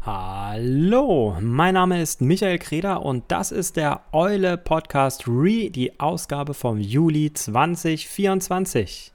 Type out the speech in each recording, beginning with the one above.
Hallo, mein Name ist Michael Kreder und das ist der Eule Podcast die Ausgabe vom Juli 2024.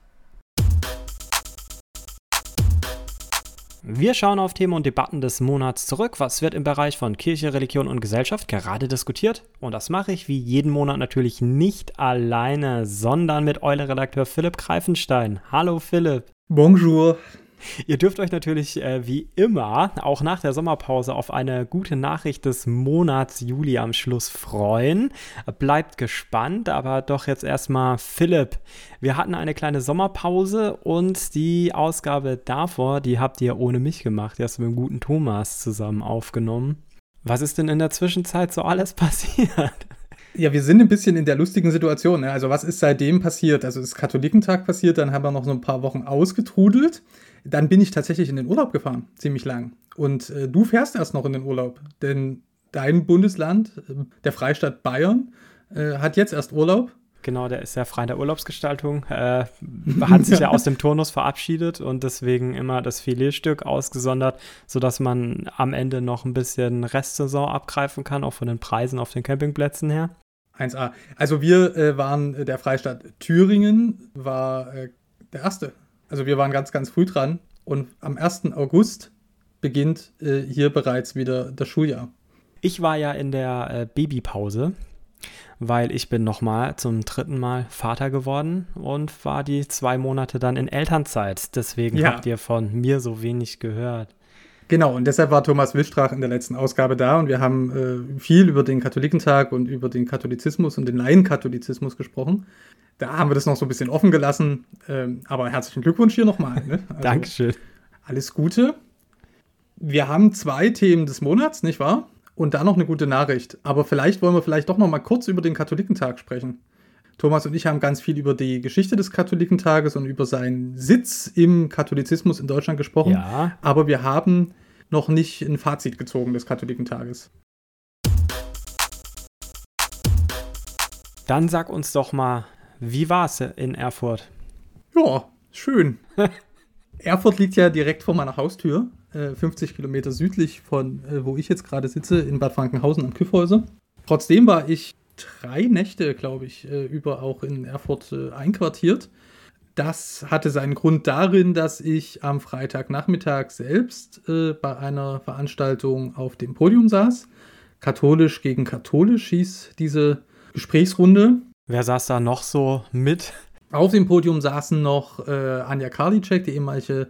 Wir schauen auf Themen und Debatten des Monats zurück. Was wird im Bereich von Kirche, Religion und Gesellschaft gerade diskutiert? Und das mache ich wie jeden Monat natürlich nicht alleine, sondern mit Eule-Redakteur Philipp Greifenstein. Hallo Philipp. Bonjour. Ihr dürft euch natürlich wie immer auch nach der Sommerpause auf eine gute Nachricht des Monats Juli am Schluss freuen. Bleibt gespannt, aber doch jetzt erstmal Philipp. Wir hatten eine kleine Sommerpause und die Ausgabe davor, die habt ihr ohne mich gemacht. Die hast du mit dem guten Thomas zusammen aufgenommen. Was ist denn in der Zwischenzeit so alles passiert? Ja, wir sind ein bisschen in der lustigen Situation. Ne? Also was ist seitdem passiert? Also es ist Katholikentag passiert, dann haben wir noch so ein paar Wochen ausgetrudelt. Dann bin ich tatsächlich in den Urlaub gefahren, ziemlich lang. Und du fährst erst noch in den Urlaub, denn dein Bundesland, der Freistaat Bayern, hat jetzt erst Urlaub. Genau, der ist ja frei in der Urlaubsgestaltung, hat sich ja aus dem Turnus verabschiedet und deswegen immer das Filetstück ausgesondert, sodass man am Ende noch ein bisschen Restsaison abgreifen kann, auch von den Preisen auf den Campingplätzen her. 1A. Also wir waren, der Freistaat Thüringen war der erste. Also wir waren ganz, ganz früh dran und am 1. August beginnt hier bereits wieder das Schuljahr. Ich war ja in der Babypause, weil ich bin nochmal zum 3. Mal Vater geworden und war die 2 Monate dann in Elternzeit. Deswegen habt ihr von mir so wenig gehört. Genau, und deshalb war Thomas Wilstrach in der letzten Ausgabe da und wir haben viel über den Katholikentag und über den Katholizismus und den Laienkatholizismus gesprochen. Da haben wir das noch so ein bisschen offen gelassen, aber herzlichen Glückwunsch hier nochmal. Ne? Also, Dankeschön. Alles Gute. Wir haben 2 Themen des Monats, nicht wahr? Und dann noch eine gute Nachricht. Aber vielleicht wollen wir doch noch mal kurz über den Katholikentag sprechen. Thomas und ich haben ganz viel über die Geschichte des Katholikentages und über seinen Sitz im Katholizismus in Deutschland gesprochen. Ja. Aber wir haben noch nicht ein Fazit gezogen des Katholikentages. Dann sag uns doch mal, wie war es in Erfurt? Ja, schön. Erfurt liegt ja direkt vor meiner Haustür, 50 Kilometer südlich von wo ich jetzt gerade sitze, in Bad Frankenhausen am Kyffhäuser. Trotzdem war ich 3 Nächte, glaube ich, über auch in Erfurt einquartiert. Das hatte seinen Grund darin, dass ich am Freitagnachmittag selbst bei einer Veranstaltung auf dem Podium saß. Katholisch gegen katholisch hieß diese Gesprächsrunde. Wer saß da noch so mit? Auf dem Podium saßen noch Anja Karliczek, die ehemalige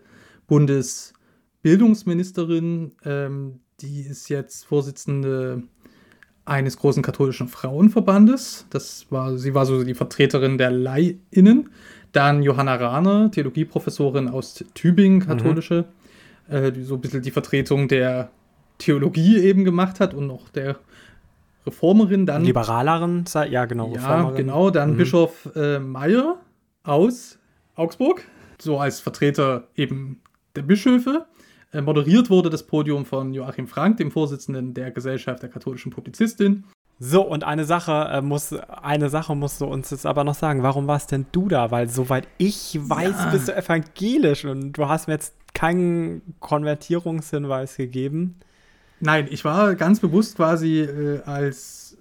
Bundesbildungsministerin. Die ist jetzt Vorsitzende eines großen katholischen Frauenverbandes. Sie war so die Vertreterin der LaiInnen. Dann Johanna Rahner, Theologieprofessorin aus Tübingen, katholische, die so ein bisschen die Vertretung der Theologie eben gemacht hat und noch der Reformerin. Dann Liberaleren, ja genau. Ja, Reformerin. genau, dann Bischof Meyer aus Augsburg, so als Vertreter eben der Bischöfe. Moderiert wurde das Podium von Joachim Frank, dem Vorsitzenden der Gesellschaft der katholischen Publizistin. So, und eine Sache musst du uns jetzt aber noch sagen. Warum warst denn du da? Weil soweit ich weiß, bist du evangelisch und du hast mir jetzt keinen Konvertierungshinweis gegeben. Nein, ich war ganz bewusst quasi als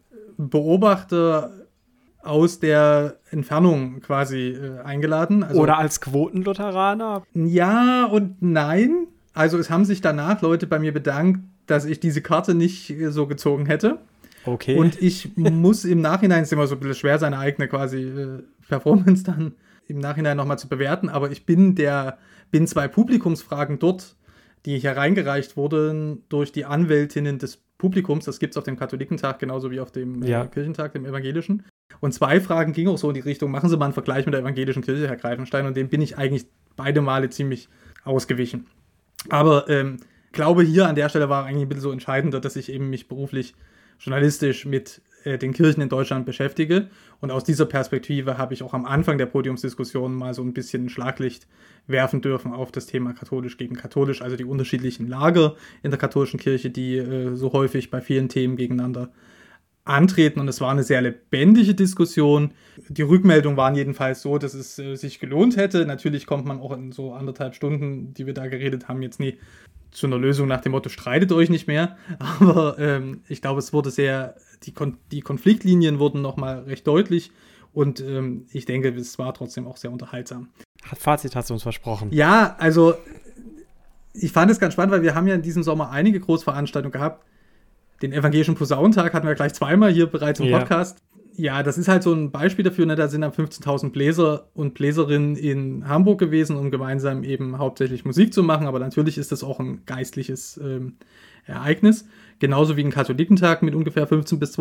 Beobachter aus der Entfernung quasi eingeladen. Also, oder als Quotenlutheraner? Ja und nein. Also es haben sich danach Leute bei mir bedankt, dass ich diese Karte nicht so gezogen hätte. Okay. Und ich muss im Nachhinein, es ist immer so ein bisschen schwer, seine eigene quasi Performance dann im Nachhinein nochmal zu bewerten, aber ich bin 2 Publikumsfragen dort, die hereingereicht wurden durch die Anwältinnen des Publikums, das gibt es auf dem Katholikentag genauso wie auf dem Kirchentag, dem evangelischen. Und 2 Fragen gingen auch so in die Richtung, machen Sie mal einen Vergleich mit der evangelischen Kirche, Herr Greifenstein, und dem bin ich eigentlich beide Male ziemlich ausgewichen. Aber glaube, hier an der Stelle war eigentlich ein bisschen so entscheidender, dass ich eben mich beruflich journalistisch mit den Kirchen in Deutschland beschäftige. Und aus dieser Perspektive habe ich auch am Anfang der Podiumsdiskussion mal so ein bisschen ein Schlaglicht werfen dürfen auf das Thema katholisch gegen katholisch, also die unterschiedlichen Lager in der katholischen Kirche, die so häufig bei vielen Themen gegeneinander antreten. Und es war eine sehr lebendige Diskussion. Die Rückmeldungen waren jedenfalls so, dass es sich gelohnt hätte. Natürlich kommt man auch in so 1,5 Stunden, die wir da geredet haben, jetzt nie zu einer Lösung nach dem Motto, streitet euch nicht mehr. Aber ich glaube, es wurde die Konfliktlinien wurden nochmal recht deutlich. Und ich denke, es war trotzdem auch sehr unterhaltsam. Fazit hast du uns versprochen. Ja, also ich fand es ganz spannend, weil wir haben ja in diesem Sommer einige Großveranstaltungen gehabt. Den Evangelischen Posaunentag hatten wir gleich zweimal hier bereits im Podcast. Ja, das ist halt so ein Beispiel dafür, ne? Da sind dann 15.000 Bläser und Bläserinnen in Hamburg gewesen, um gemeinsam eben hauptsächlich Musik zu machen. Aber natürlich ist das auch ein geistliches Ereignis. Genauso wie ein Katholikentag mit ungefähr 15.000 bis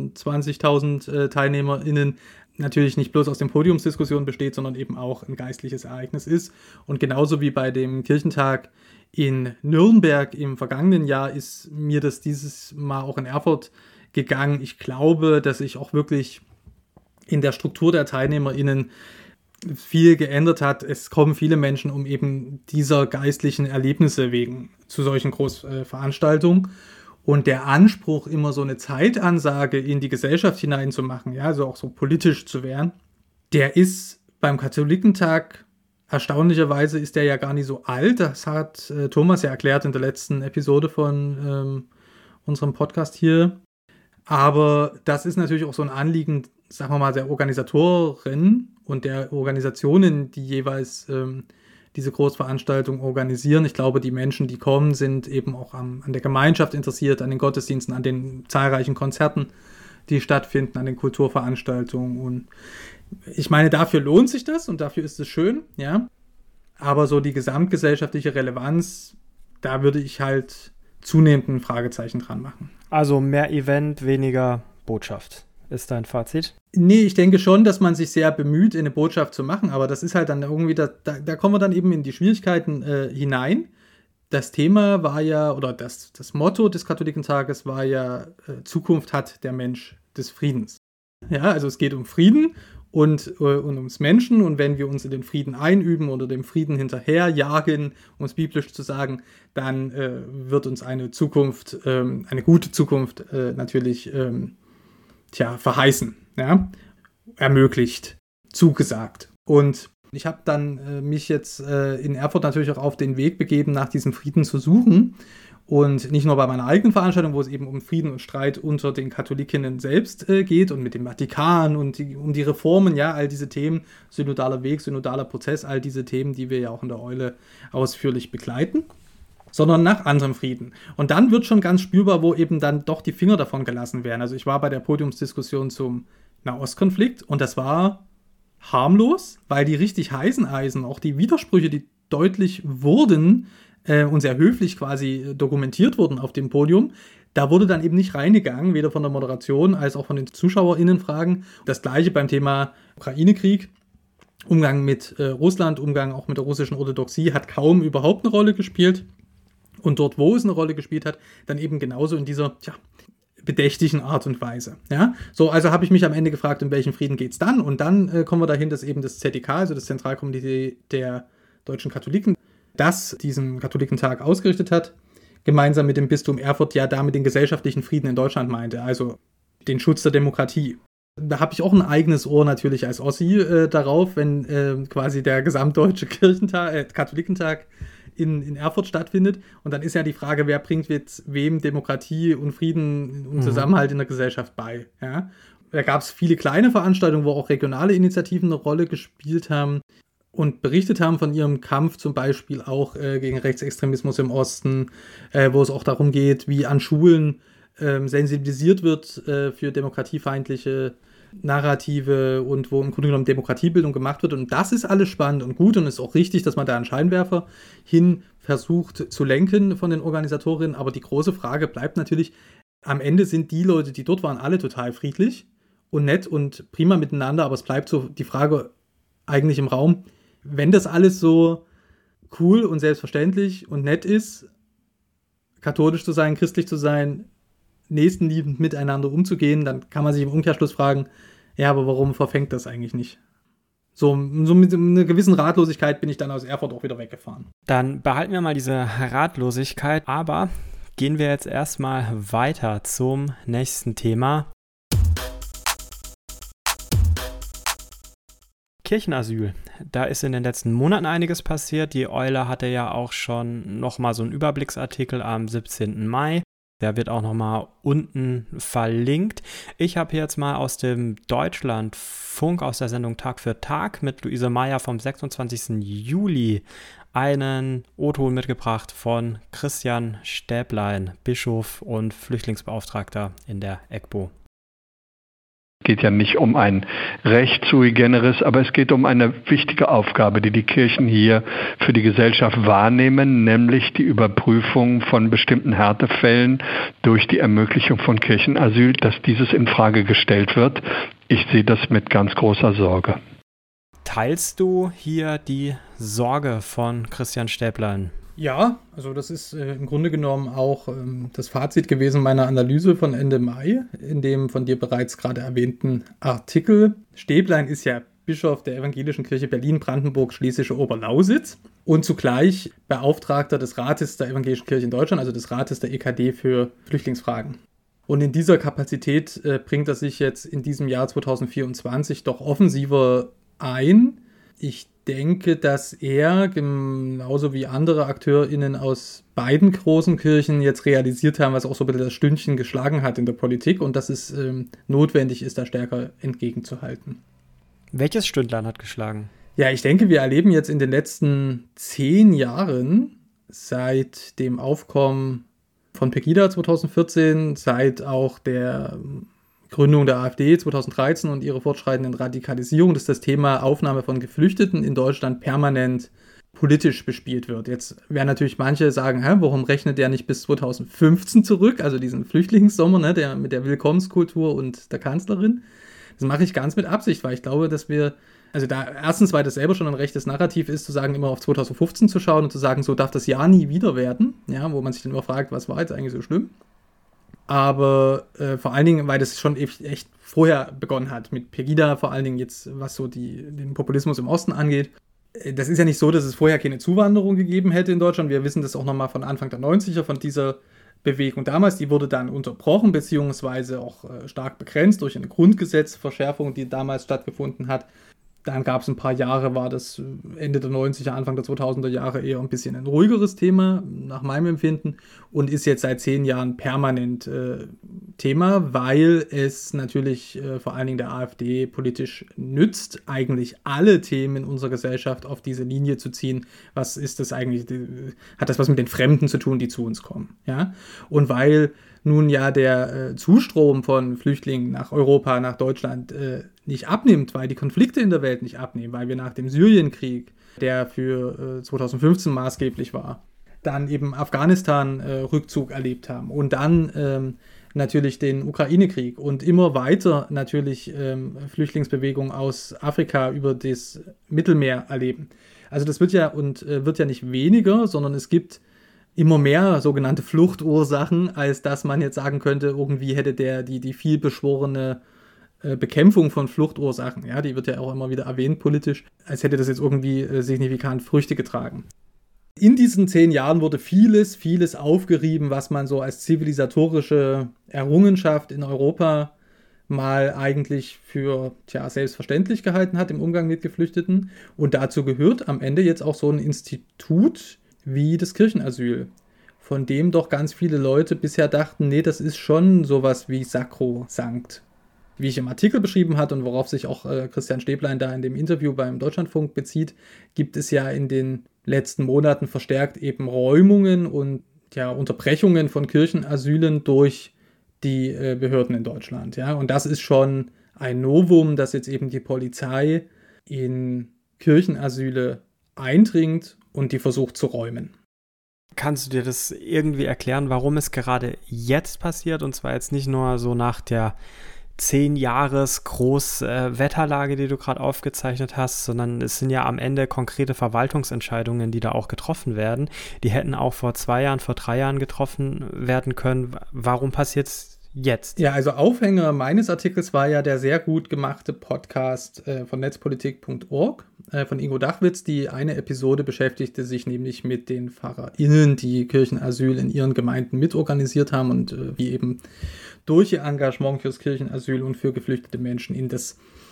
22.000 TeilnehmerInnen natürlich nicht bloß aus den Podiumsdiskussionen besteht, sondern eben auch ein geistliches Ereignis ist. Und genauso wie bei dem Kirchentag in Nürnberg im vergangenen Jahr ist mir das dieses Mal auch in Erfurt gegangen. Ich glaube, dass sich auch wirklich in der Struktur der TeilnehmerInnen viel geändert hat. Es kommen viele Menschen um eben dieser geistlichen Erlebnisse wegen zu solchen Großveranstaltungen. Und der Anspruch, immer so eine Zeitansage in die Gesellschaft hineinzumachen, ja, also auch so politisch zu werden, der ist beim Katholikentag, erstaunlicherweise ist der ja gar nicht so alt. Das hat Thomas ja erklärt in der letzten Episode von unserem Podcast hier. Aber das ist natürlich auch so ein Anliegen, sagen wir mal, der Organisatoren und der Organisationen, die jeweils diese Großveranstaltung organisieren. Ich glaube, die Menschen, die kommen, sind eben auch an der Gemeinschaft interessiert, an den Gottesdiensten, an den zahlreichen Konzerten, die stattfinden, an den Kulturveranstaltungen. Und ich meine, dafür lohnt sich das und dafür ist es schön, ja. Aber so die gesamtgesellschaftliche Relevanz, da würde ich halt zunehmend ein Fragezeichen dran machen. Also mehr Event, weniger Botschaft, ist dein Fazit? Nee, ich denke schon, dass man sich sehr bemüht, eine Botschaft zu machen, aber das ist halt dann irgendwie, da kommen wir dann eben in die Schwierigkeiten hinein. Das Thema war ja, oder das Motto des Katholikentages war ja, Zukunft hat der Mensch des Friedens. Ja, also es geht um Frieden und ums Menschen, und wenn wir uns in den Frieden einüben oder dem Frieden hinterherjagen, um es biblisch zu sagen, dann wird uns eine Zukunft, eine gute Zukunft natürlich verheißen, ja, ermöglicht, zugesagt. Und ich habe dann mich jetzt in Erfurt natürlich auch auf den Weg begeben, nach diesem Frieden zu suchen. Und nicht nur bei meiner eigenen Veranstaltung, wo es eben um Frieden und Streit unter den Katholikinnen selbst geht und mit dem Vatikan und um die Reformen, ja, all diese Themen, synodaler Weg, synodaler Prozess, all diese Themen, die wir ja auch in der Eule ausführlich begleiten, sondern nach anderem Frieden. Und dann wird schon ganz spürbar, wo eben dann doch die Finger davon gelassen werden. Also ich war bei der Podiumsdiskussion zum Nahostkonflikt und das war harmlos, weil die richtig heißen Eisen, auch die Widersprüche, die deutlich wurden und sehr höflich quasi dokumentiert wurden auf dem Podium, da wurde dann eben nicht reingegangen, weder von der Moderation als auch von den ZuschauerInnen-Fragen. Das gleiche beim Thema Ukraine-Krieg. Umgang mit Russland, Umgang auch mit der russischen Orthodoxie hat kaum überhaupt eine Rolle gespielt. Und dort, wo es eine Rolle gespielt hat, dann eben genauso in dieser bedächtigen Art und Weise. Ja? So, also habe ich mich am Ende gefragt, um welchen Frieden geht es dann? Und dann kommen wir dahin, dass eben das ZDK, also das Zentralkomitee der deutschen Katholiken, das diesen Katholikentag ausgerichtet hat, gemeinsam mit dem Bistum Erfurt ja damit den gesellschaftlichen Frieden in Deutschland meinte, also den Schutz der Demokratie. Da habe ich auch ein eigenes Ohr natürlich als Ossi darauf, wenn quasi der gesamtdeutsche Katholikentag in Erfurt stattfindet. Und dann ist ja die Frage, wer bringt jetzt wem Demokratie und Frieden und Zusammenhalt in der Gesellschaft bei. Ja? Da gab es viele kleine Veranstaltungen, wo auch regionale Initiativen eine Rolle gespielt haben und berichtet haben von ihrem Kampf, zum Beispiel auch gegen Rechtsextremismus im Osten, wo es auch darum geht, wie an Schulen sensibilisiert wird für demokratiefeindliche Narrative und wo im Grunde genommen Demokratiebildung gemacht wird. Und das ist alles spannend und gut und ist auch richtig, dass man da einen Scheinwerfer hin versucht zu lenken von den Organisatorinnen. Aber die große Frage bleibt natürlich, am Ende sind die Leute, die dort waren, alle total friedlich und nett und prima miteinander. Aber es bleibt so die Frage eigentlich im Raum, wenn das alles so cool und selbstverständlich und nett ist, katholisch zu sein, christlich zu sein, nächstenliebend miteinander umzugehen, dann kann man sich im Umkehrschluss fragen, ja, aber warum verfängt das eigentlich nicht? So mit einer gewissen Ratlosigkeit bin ich dann aus Erfurt auch wieder weggefahren. Dann behalten wir mal diese Ratlosigkeit, aber gehen wir jetzt erstmal weiter zum nächsten Thema. Kirchenasyl. Da ist in den letzten Monaten einiges passiert. Die Eule hatte ja auch schon nochmal so einen Überblicksartikel am 17. Mai. Der wird auch nochmal unten verlinkt. Ich habe hier jetzt mal aus dem Deutschlandfunk, aus der Sendung Tag für Tag mit Luise Meyer vom 26. Juli einen O-Ton mitgebracht von Christian Stäblein, Bischof und Flüchtlingsbeauftragter in der EGBO. Es geht ja nicht um ein Recht sui generis, aber es geht um eine wichtige Aufgabe, die die Kirchen hier für die Gesellschaft wahrnehmen, nämlich die Überprüfung von bestimmten Härtefällen durch die Ermöglichung von Kirchenasyl, dass dieses in Frage gestellt wird. Ich sehe das mit ganz großer Sorge. Teilst du hier die Sorge von Christian Stäblein? Ja, also das ist im Grunde genommen auch das Fazit gewesen meiner Analyse von Ende Mai, in dem von dir bereits gerade erwähnten Artikel. Stäblein ist ja Bischof der Evangelischen Kirche Berlin-Brandenburg-Schlesische Oberlausitz und zugleich Beauftragter des Rates der Evangelischen Kirche in Deutschland, also des Rates der EKD für Flüchtlingsfragen. Und in dieser Kapazität bringt er sich jetzt in diesem Jahr 2024 doch offensiver ein. Ich denke, dass er, genauso wie andere AkteurInnen aus beiden großen Kirchen, jetzt realisiert haben, was auch so ein bisschen das Stündchen geschlagen hat in der Politik und dass es notwendig ist, da stärker entgegenzuhalten. Welches Stündlein hat geschlagen? Ja, ich denke, wir erleben jetzt in den letzten 10 Jahren, seit dem Aufkommen von Pegida 2014, seit auch der Gründung der AfD 2013 und ihre fortschreitenden Radikalisierung, dass das Thema Aufnahme von Geflüchteten in Deutschland permanent politisch bespielt wird. Jetzt werden natürlich manche sagen, warum rechnet der nicht bis 2015 zurück, also diesen Flüchtlingssommer, ne, der mit der Willkommenskultur und der Kanzlerin. Das mache ich ganz mit Absicht, weil ich glaube, dass wir, also da erstens, weil das selber schon ein rechtes Narrativ ist, zu sagen, immer auf 2015 zu schauen und zu sagen, so darf das Jahr nie wieder werden, ja, wo man sich dann immer fragt, was war jetzt eigentlich so schlimm? Aber vor allen Dingen, weil das schon echt vorher begonnen hat, mit Pegida, vor allen Dingen jetzt, was so den Populismus im Osten angeht. Das ist ja nicht so, dass es vorher keine Zuwanderung gegeben hätte in Deutschland. Wir wissen das auch nochmal von Anfang der 90er, von dieser Bewegung damals. Die wurde dann unterbrochen, beziehungsweise auch stark begrenzt durch eine Grundgesetzverschärfung, die damals stattgefunden hat. Dann gab es ein paar Jahre, war das Ende der 90er, Anfang der 2000er Jahre eher ein bisschen ein ruhigeres Thema, nach meinem Empfinden, und ist jetzt seit 10 Jahren permanent Thema, weil es natürlich vor allen Dingen der AfD politisch nützt, eigentlich alle Themen in unserer Gesellschaft auf diese Linie zu ziehen. Was ist das eigentlich? Hat das was mit den Fremden zu tun, die zu uns kommen? Ja? Und weil nun ja der Zustrom von Flüchtlingen nach Europa, nach Deutschland nicht abnimmt, weil die Konflikte in der Welt nicht abnehmen, weil wir nach dem Syrienkrieg, der für 2015 maßgeblich war, dann eben Afghanistan-Rückzug erlebt haben und dann natürlich den Ukraine-Krieg und immer weiter natürlich Flüchtlingsbewegungen aus Afrika über das Mittelmeer erleben. Also das wird ja nicht weniger, sondern es gibt immer mehr sogenannte Fluchtursachen, als dass man jetzt sagen könnte, irgendwie hätte die viel beschworene Bekämpfung von Fluchtursachen, ja, die wird ja auch immer wieder erwähnt politisch, als hätte das jetzt irgendwie signifikant Früchte getragen. In diesen 10 Jahren wurde vieles aufgerieben, was man so als zivilisatorische Errungenschaft in Europa mal eigentlich für selbstverständlich gehalten hat im Umgang mit Geflüchteten. Und dazu gehört am Ende jetzt auch so ein Institut wie das Kirchenasyl, von dem doch ganz viele Leute bisher dachten, nee, das ist schon sowas wie sakrosankt. Wie ich im Artikel beschrieben habe und worauf sich auch Christian Stäblein da in dem Interview beim Deutschlandfunk bezieht, gibt es ja in den letzten Monaten verstärkt eben Räumungen und Unterbrechungen von Kirchenasylen durch die Behörden in Deutschland. Ja? Und das ist schon ein Novum, dass jetzt eben die Polizei in Kirchenasyle eindringt und die versucht zu räumen. Kannst du dir das irgendwie erklären, warum es gerade jetzt passiert? Und zwar jetzt nicht nur so nach der 10 Jahres Großwetterlage, die du gerade aufgezeichnet hast, sondern es sind ja am Ende konkrete Verwaltungsentscheidungen, die da auch getroffen werden. Die hätten auch vor 2 Jahren, vor 3 Jahren getroffen werden können. Warum passiert es jetzt? Ja, also Aufhänger meines Artikels war ja der sehr gut gemachte Podcast von netzpolitik.org von Ingo Dachwitz. Die eine Episode beschäftigte sich nämlich mit den PfarrerInnen, die Kirchenasyl in ihren Gemeinden mitorganisiert haben und wie eben durch ihr Engagement fürs Kirchenasyl und für geflüchtete Menschen in das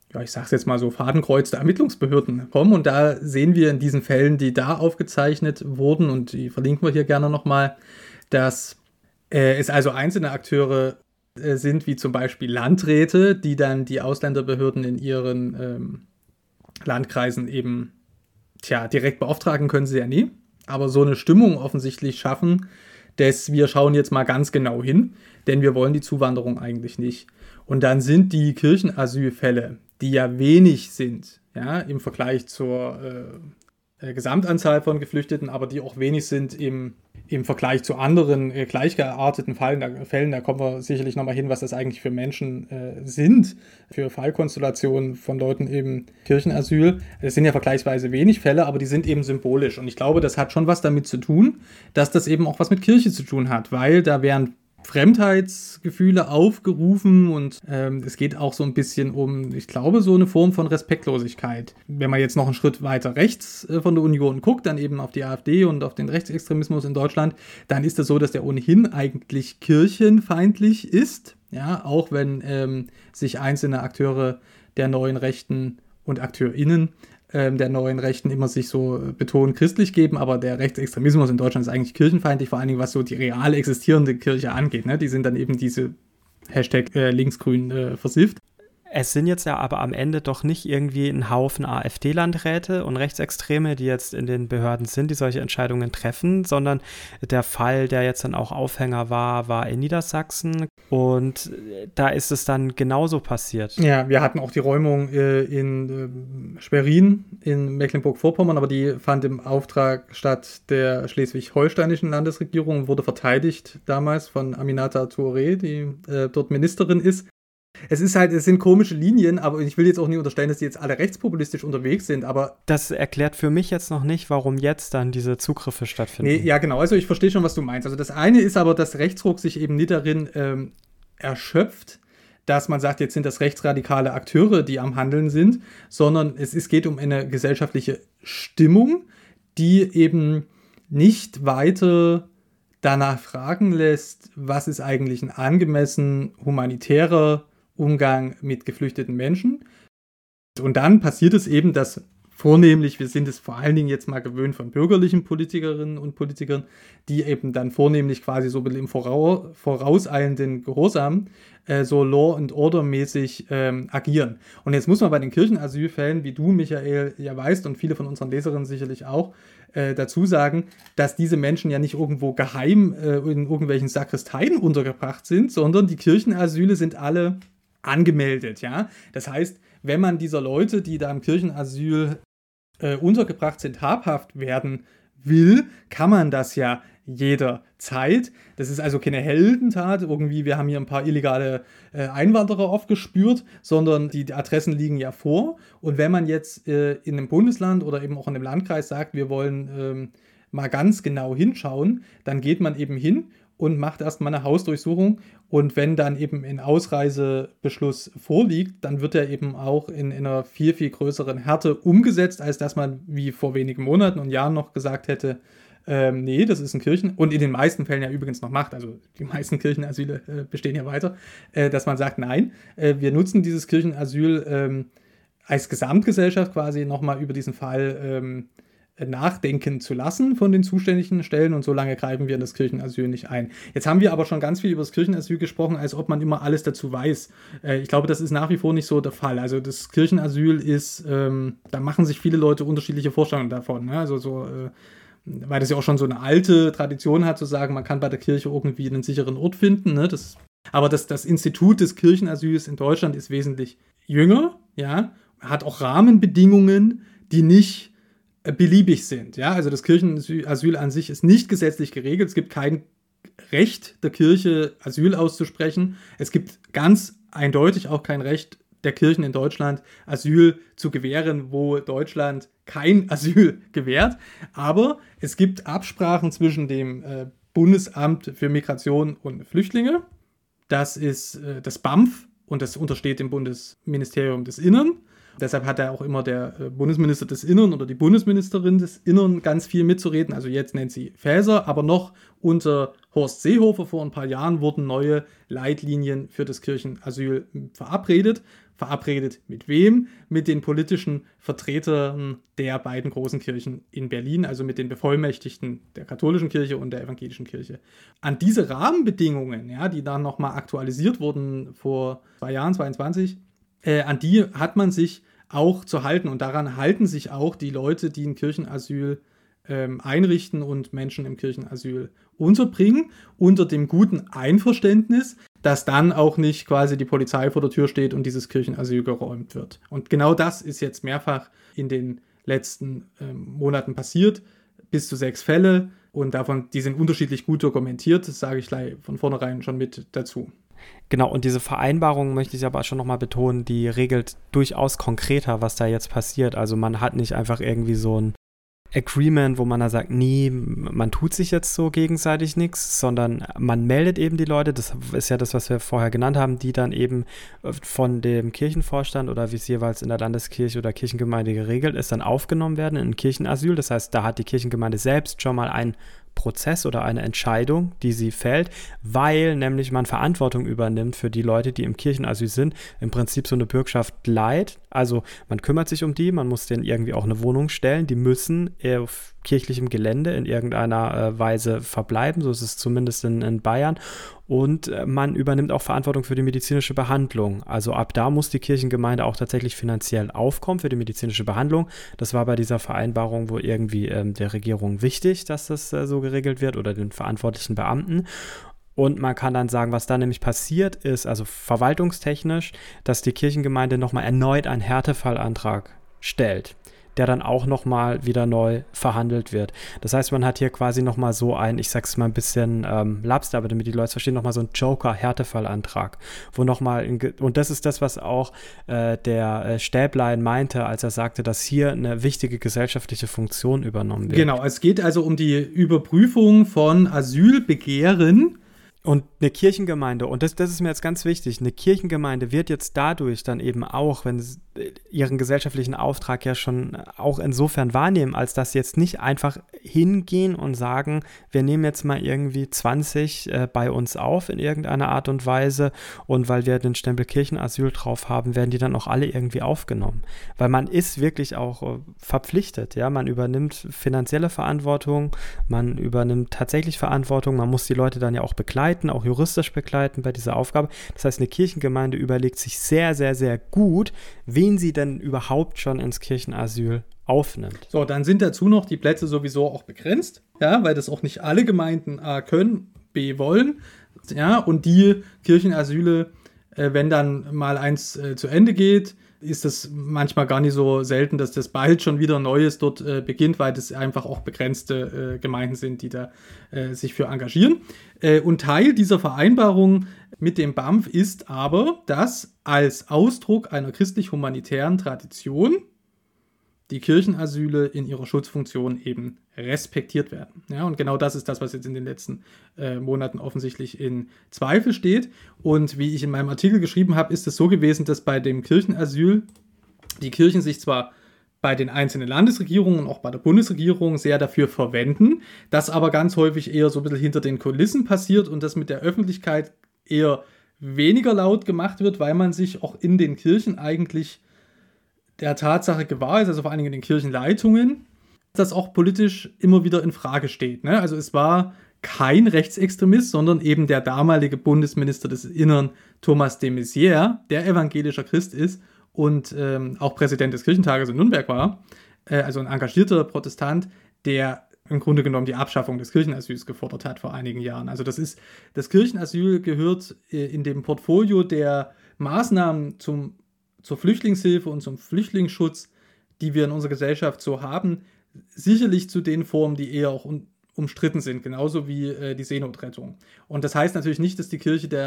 ja, ich sag's jetzt mal so, fadenkreuzte Ermittlungsbehörden kommen. Und da sehen wir in diesen Fällen, die da aufgezeichnet wurden, und die verlinken wir hier gerne nochmal, dass es also einzelne Akteure sind, wie zum Beispiel Landräte, die dann die Ausländerbehörden in ihren Landkreisen eben direkt beauftragen können sie ja nie, aber so eine Stimmung offensichtlich schaffen, dass wir schauen jetzt mal ganz genau hin, denn wir wollen die Zuwanderung eigentlich nicht. Und dann sind die Kirchenasylfälle, die ja wenig sind, ja, im Vergleich zur Gesamtanzahl von Geflüchteten, aber die auch wenig sind im Vergleich zu anderen gleichgearteten Fällen, da kommen wir sicherlich nochmal hin, was das eigentlich für Menschen sind, für Fallkonstellationen von Leuten eben Kirchenasyl. Es sind ja vergleichsweise wenig Fälle, aber die sind eben symbolisch. Und ich glaube, das hat schon was damit zu tun, dass das eben auch was mit Kirche zu tun hat, weil da werden Fremdheitsgefühle aufgerufen und es geht auch so ein bisschen um, ich glaube, so eine Form von Respektlosigkeit. Wenn man jetzt noch einen Schritt weiter rechts von der Union guckt, dann eben auf die AfD und auf den Rechtsextremismus in Deutschland, dann ist es so, dass der ohnehin eigentlich kirchenfeindlich ist, ja, auch wenn sich einzelne Akteure der neuen Rechten und AkteurInnen der neuen Rechten immer sich so betont christlich geben, aber der Rechtsextremismus in Deutschland ist eigentlich kirchenfeindlich, vor allen Dingen was so die real existierende Kirche angeht. Ne? Die sind dann eben diese Hashtag linksgrün versifft. Es sind jetzt ja aber am Ende doch nicht irgendwie ein Haufen AfD-Landräte und Rechtsextreme, die jetzt in den Behörden sind, die solche Entscheidungen treffen, sondern der Fall, der jetzt dann auch Aufhänger war in Niedersachsen, und da ist es dann genauso passiert. Ja, wir hatten auch die Räumung in Schwerin in Mecklenburg-Vorpommern, aber die fand im Auftrag statt der schleswig-holsteinischen Landesregierung, wurde verteidigt damals von Aminata Touré, die dort Ministerin ist. Es sind komische Linien, aber ich will jetzt auch nicht unterstellen, dass die jetzt alle rechtspopulistisch unterwegs sind, aber... Das erklärt für mich jetzt noch nicht, warum jetzt dann diese Zugriffe stattfinden. Nee, ja, genau, also ich verstehe schon, was du meinst. Also das eine ist aber, dass Rechtsruck sich eben nicht darin erschöpft, dass man sagt, jetzt sind das rechtsradikale Akteure, die am Handeln sind, sondern es geht um eine gesellschaftliche Stimmung, die eben nicht weiter danach fragen lässt, was ist eigentlich ein angemessen humanitärer Umgang mit geflüchteten Menschen. Und dann passiert es eben, dass vornehmlich, wir sind es vor allen Dingen jetzt mal gewöhnt von bürgerlichen Politikerinnen und Politikern, die eben dann vornehmlich quasi so im vorauseilenden Gehorsam so Law and Order mäßig agieren. Und jetzt muss man bei den Kirchenasylfällen, wie du, Michael, ja weißt und viele von unseren Leserinnen sicherlich auch, dazu sagen, dass diese Menschen ja nicht irgendwo geheim in irgendwelchen Sakristeien untergebracht sind, sondern die Kirchenasyle sind alle angemeldet, ja. Das heißt, wenn man dieser Leute, die da im Kirchenasyl untergebracht sind, habhaft werden will, kann man das ja jederzeit. Das ist also keine Heldentat, irgendwie, wir haben hier ein paar illegale Einwanderer aufgespürt, sondern die Adressen liegen ja vor. Und wenn man jetzt in einem Bundesland oder eben auch in einem Landkreis sagt, wir wollen mal ganz genau hinschauen, dann geht man eben hin und macht erstmal eine Hausdurchsuchung. Und wenn dann eben ein Ausreisebeschluss vorliegt, dann wird er eben auch in einer viel, viel größeren Härte umgesetzt, als dass man wie vor wenigen Monaten und Jahren noch gesagt hätte, nee, das ist ein und in den meisten Fällen ja übrigens noch macht, also die meisten Kirchenasyle bestehen ja weiter, dass man sagt, nein, wir nutzen dieses Kirchenasyl als Gesamtgesellschaft quasi nochmal über diesen Fall nachdenken zu lassen von den zuständigen Stellen, und so lange greifen wir in das Kirchenasyl nicht ein. Jetzt haben wir aber schon ganz viel über das Kirchenasyl gesprochen, als ob man immer alles dazu weiß. Ich glaube, das ist nach wie vor nicht so der Fall. Also das Kirchenasyl ist, da machen sich viele Leute unterschiedliche Vorstellungen davon. Ne? Also weil das ja auch schon so eine alte Tradition hat, zu sagen, man kann bei der Kirche irgendwie einen sicheren Ort finden. Ne? Aber das Institut des Kirchenasyls in Deutschland ist wesentlich jünger, ja, hat auch Rahmenbedingungen, die nicht beliebig sind. Ja? Also das Kirchenasyl an sich ist nicht gesetzlich geregelt. Es gibt kein Recht der Kirche, Asyl auszusprechen. Es gibt ganz eindeutig auch kein Recht der Kirchen in Deutschland, Asyl zu gewähren, wo Deutschland kein Asyl gewährt. Aber es gibt Absprachen zwischen dem Bundesamt für Migration und Flüchtlinge. Das ist das BAMF und das untersteht dem Bundesministerium des Innern. Deshalb hat da auch immer der Bundesminister des Innern oder die Bundesministerin des Innern ganz viel mitzureden. Also jetzt nennt sie Faeser, aber noch unter Horst Seehofer vor ein paar Jahren wurden neue Leitlinien für das Kirchenasyl verabredet verabredet. Mit wem? Mit den politischen Vertretern der beiden großen Kirchen in Berlin, also mit den Bevollmächtigten der katholischen Kirche und der evangelischen Kirche. An diese Rahmenbedingungen, ja, die dann nochmal aktualisiert wurden vor 2 Jahren, 22, an die hat man sich auch zu halten. Und daran halten sich auch die Leute, die ein Kirchenasyl einrichten und Menschen im Kirchenasyl unterbringen, unter dem guten Einverständnis, dass dann auch nicht quasi die Polizei vor der Tür steht und dieses Kirchenasyl geräumt wird. Und genau das ist jetzt mehrfach in den letzten Monaten passiert, bis zu 6 Fälle. Und die sind unterschiedlich gut dokumentiert, das sage ich gleich von vornherein schon mit dazu. Genau, und diese Vereinbarung möchte ich aber schon nochmal betonen, die regelt durchaus konkreter, was da jetzt passiert. Also man hat nicht einfach irgendwie so ein Agreement, wo man da sagt, nee, man tut sich jetzt so gegenseitig nichts, sondern man meldet eben die Leute, das ist ja das, was wir vorher genannt haben, die dann eben von dem Kirchenvorstand oder wie es jeweils in der Landeskirche oder Kirchengemeinde geregelt ist, dann aufgenommen werden in ein Kirchenasyl. Das heißt, da hat die Kirchengemeinde selbst schon mal einen Prozess oder eine Entscheidung, die sie fällt, weil nämlich man Verantwortung übernimmt für die Leute, die im Kirchenasyl sind. Im Prinzip so eine Bürgschaft Light. Also man kümmert sich um die, man muss denen irgendwie auch eine Wohnung stellen. Die müssen auf kirchlichem Gelände in irgendeiner Weise verbleiben. So ist es zumindest in Bayern. Und man übernimmt auch Verantwortung für die medizinische Behandlung. Also ab da muss die Kirchengemeinde auch tatsächlich finanziell aufkommen für die medizinische Behandlung. Das war bei dieser Vereinbarung wohl irgendwie der Regierung wichtig, dass das so geregelt wird oder den verantwortlichen Beamten. Und man kann dann sagen, was da nämlich passiert ist, also verwaltungstechnisch, dass die Kirchengemeinde nochmal erneut einen Härtefallantrag stellt, der dann auch nochmal wieder neu verhandelt wird. Das heißt, man hat hier quasi nochmal so ich sag's mal ein bisschen lapst, aber damit die Leute verstehen, nochmal so einen Joker-Härtefallantrag, wo nochmal, und das ist das, was auch der Stäblein meinte, als er sagte, dass hier eine wichtige gesellschaftliche Funktion übernommen wird. Genau, es geht also um die Überprüfung von Asylbegehren. Und eine Kirchengemeinde, und das ist mir jetzt ganz wichtig, eine Kirchengemeinde wird jetzt dadurch dann eben auch, wenn sie ihren gesellschaftlichen Auftrag ja schon auch insofern wahrnehmen, als dass sie jetzt nicht einfach hingehen und sagen, wir nehmen jetzt mal irgendwie 20 bei uns auf in irgendeiner Art und Weise und weil wir den Stempel Kirchenasyl drauf haben, werden die dann auch alle irgendwie aufgenommen. Weil man ist wirklich auch verpflichtet, ja, man übernimmt finanzielle Verantwortung, man übernimmt tatsächlich Verantwortung, man muss die Leute dann ja auch begleiten, auch juristisch begleiten bei dieser Aufgabe. Das heißt, eine Kirchengemeinde überlegt sich sehr, sehr, sehr gut, wen sie denn überhaupt schon ins Kirchenasyl aufnimmt. So, dann sind dazu noch die Plätze sowieso auch begrenzt, ja, weil das auch nicht alle Gemeinden A können, B wollen, ja, und die Kirchenasyle, wenn dann mal eins zu Ende geht, ist es manchmal gar nicht so selten, dass das bald schon wieder Neues dort beginnt, weil das einfach auch begrenzte Gemeinden sind, die da sich für engagieren. Und Teil dieser Vereinbarung mit dem BAMF ist aber, dass als Ausdruck einer christlich-humanitären Tradition die Kirchenasyle in ihrer Schutzfunktion eben respektiert werden. Ja, und genau das ist das, was jetzt in den letzten Monaten offensichtlich in Zweifel steht. Und wie ich in meinem Artikel geschrieben habe, ist es so gewesen, dass bei dem Kirchenasyl die Kirchen sich zwar bei den einzelnen Landesregierungen und auch bei der Bundesregierung sehr dafür verwenden, das aber ganz häufig eher so ein bisschen hinter den Kulissen passiert und das mit der Öffentlichkeit eher weniger laut gemacht wird, weil man sich auch in den Kirchen eigentlich der Tatsache gewahr ist, also vor allen Dingen in den Kirchenleitungen, dass das auch politisch immer wieder in Frage steht. Ne? Also es war kein Rechtsextremist, sondern eben der damalige Bundesminister des Innern, Thomas de Maizière, der evangelischer Christ ist und auch Präsident des Kirchentages in Nürnberg war, also ein engagierter Protestant, der im Grunde genommen die Abschaffung des Kirchenasyls gefordert hat vor einigen Jahren. Also das Kirchenasyl gehört in dem Portfolio der Maßnahmen zur Flüchtlingshilfe und zum Flüchtlingsschutz, die wir in unserer Gesellschaft so haben, sicherlich zu den Formen, die eher auch umstritten sind, genauso wie die Seenotrettung. Und das heißt natürlich nicht, dass die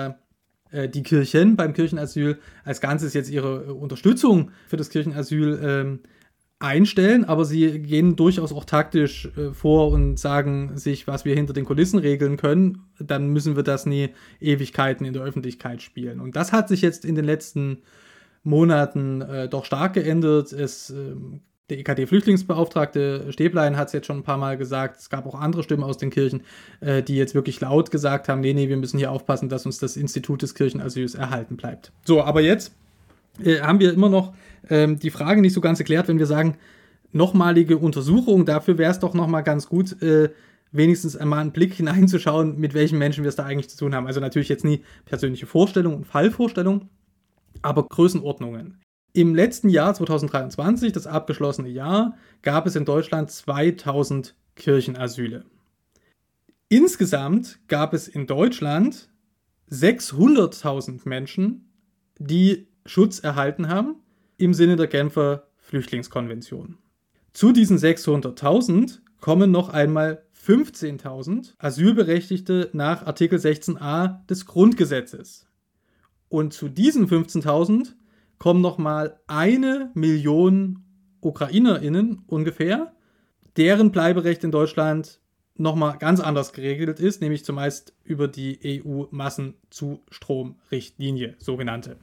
Kirchen beim Kirchenasyl als Ganzes jetzt ihre Unterstützung für das Kirchenasyl einstellen, aber sie gehen durchaus auch taktisch vor und sagen sich, was wir hinter den Kulissen regeln können, dann müssen wir das nie Ewigkeiten in der Öffentlichkeit spielen. Und das hat sich jetzt in den letzten Monaten doch stark geändert. Der EKD-Flüchtlingsbeauftragte Stäblein hat es jetzt schon ein paar Mal gesagt. Es gab auch andere Stimmen aus den Kirchen, die jetzt wirklich laut gesagt haben, nee, wir müssen hier aufpassen, dass uns das Institut des Kirchenasyls erhalten bleibt. So, aber jetzt haben wir immer noch die Frage nicht so ganz erklärt, wenn wir sagen, nochmalige Untersuchung, dafür wäre es doch nochmal ganz gut, wenigstens einmal einen Blick hineinzuschauen, mit welchen Menschen wir es da eigentlich zu tun haben. Also natürlich jetzt nie persönliche Vorstellung und Fallvorstellung, aber Größenordnungen. Im letzten Jahr, 2023, das abgeschlossene Jahr, gab es in Deutschland 2000 Kirchenasyle. Insgesamt gab es in Deutschland 600.000 Menschen, die Schutz erhalten haben im Sinne der Genfer Flüchtlingskonvention. Zu diesen 600.000 kommen noch einmal 15.000 Asylberechtigte nach Artikel 16a des Grundgesetzes. Und zu diesen 15.000 kommen nochmal 1 Million UkrainerInnen ungefähr, deren Bleiberecht in Deutschland nochmal ganz anders geregelt ist, nämlich zumeist über die EU-Massenzustromrichtlinie, sogenannte.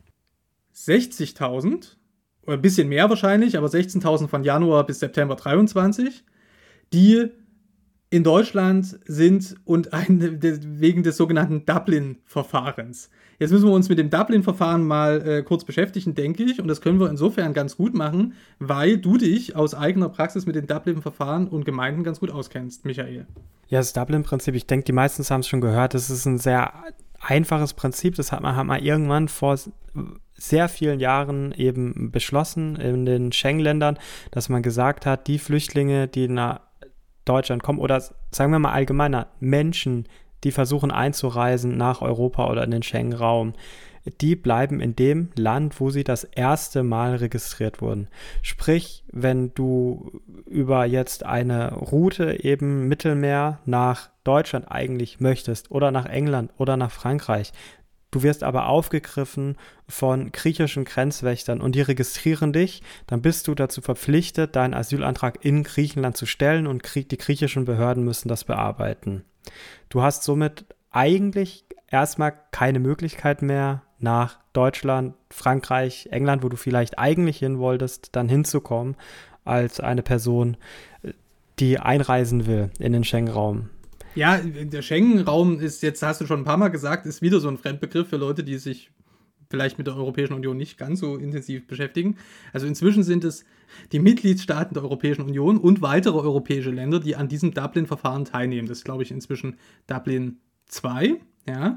60.000, oder ein bisschen mehr wahrscheinlich, aber 16.000 von Januar bis September 23, die in Deutschland sind und wegen des sogenannten Dublin-Verfahrens. Jetzt müssen wir uns mit dem Dublin-Verfahren mal kurz beschäftigen, denke ich. Und das können wir insofern ganz gut machen, weil du dich aus eigener Praxis mit den Dublin-Verfahren und Gemeinden ganz gut auskennst, Michael. Ja, das Dublin-Prinzip, ich denke, die meisten haben es schon gehört, das ist ein sehr einfaches Prinzip. Das hat man irgendwann vor sehr vielen Jahren eben beschlossen in den Schengen-Ländern, dass man gesagt hat, die Flüchtlinge, die nach Deutschland kommen oder sagen wir mal allgemeiner Menschen, die versuchen einzureisen nach Europa oder in den Schengen-Raum, die bleiben in dem Land, wo sie das erste Mal registriert wurden. Sprich, wenn du über jetzt eine Route eben Mittelmeer nach Deutschland eigentlich möchtest oder nach England oder nach Frankreich, du wirst aber aufgegriffen von griechischen Grenzwächtern und die registrieren dich, dann bist du dazu verpflichtet, deinen Asylantrag in Griechenland zu stellen und die griechischen Behörden müssen das bearbeiten. Du hast somit eigentlich erstmal keine Möglichkeit mehr, nach Deutschland, Frankreich, England, wo du vielleicht eigentlich hin wolltest, dann hinzukommen als eine Person, die einreisen will in den Schengen-Raum. Ja, der Schengen-Raum ist jetzt, hast du schon ein paar Mal gesagt, ist wieder so ein Fremdbegriff für Leute, die sich vielleicht mit der Europäischen Union nicht ganz so intensiv beschäftigen. Also inzwischen sind es die Mitgliedstaaten der Europäischen Union und weitere europäische Länder, die an diesem Dublin-Verfahren teilnehmen. Das ist, glaube ich, inzwischen Dublin 2, ja.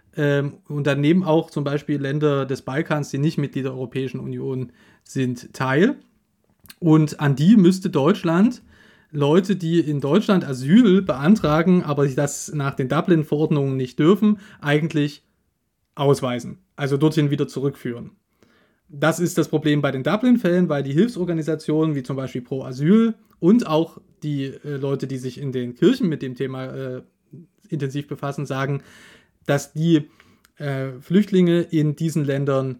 Und daneben auch zum Beispiel Länder des Balkans, die nicht Mitglied der Europäischen Union sind, teil. Und an die müsste Deutschland Leute, die in Deutschland Asyl beantragen, aber das nach den Dublin-Verordnungen nicht dürfen, eigentlich ausweisen. Also dorthin wieder zurückführen. Das ist das Problem bei den Dublin-Fällen, weil die Hilfsorganisationen wie zum Beispiel Pro Asyl und auch die Leute, die sich in den Kirchen mit dem Thema intensiv befassen, sagen, dass die Flüchtlinge in diesen Ländern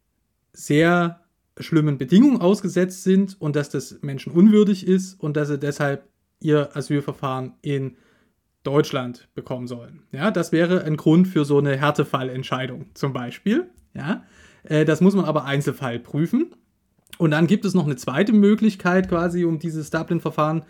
sehr schlimmen Bedingungen ausgesetzt sind und dass das menschenunwürdig ist und dass sie deshalb ihr Asylverfahren in Deutschland bekommen sollen. Ja, das wäre ein Grund für so eine Härtefallentscheidung zum Beispiel. Ja, das muss man aber Einzelfall prüfen. Und dann gibt es noch eine zweite Möglichkeit quasi, um dieses Dublin-Verfahren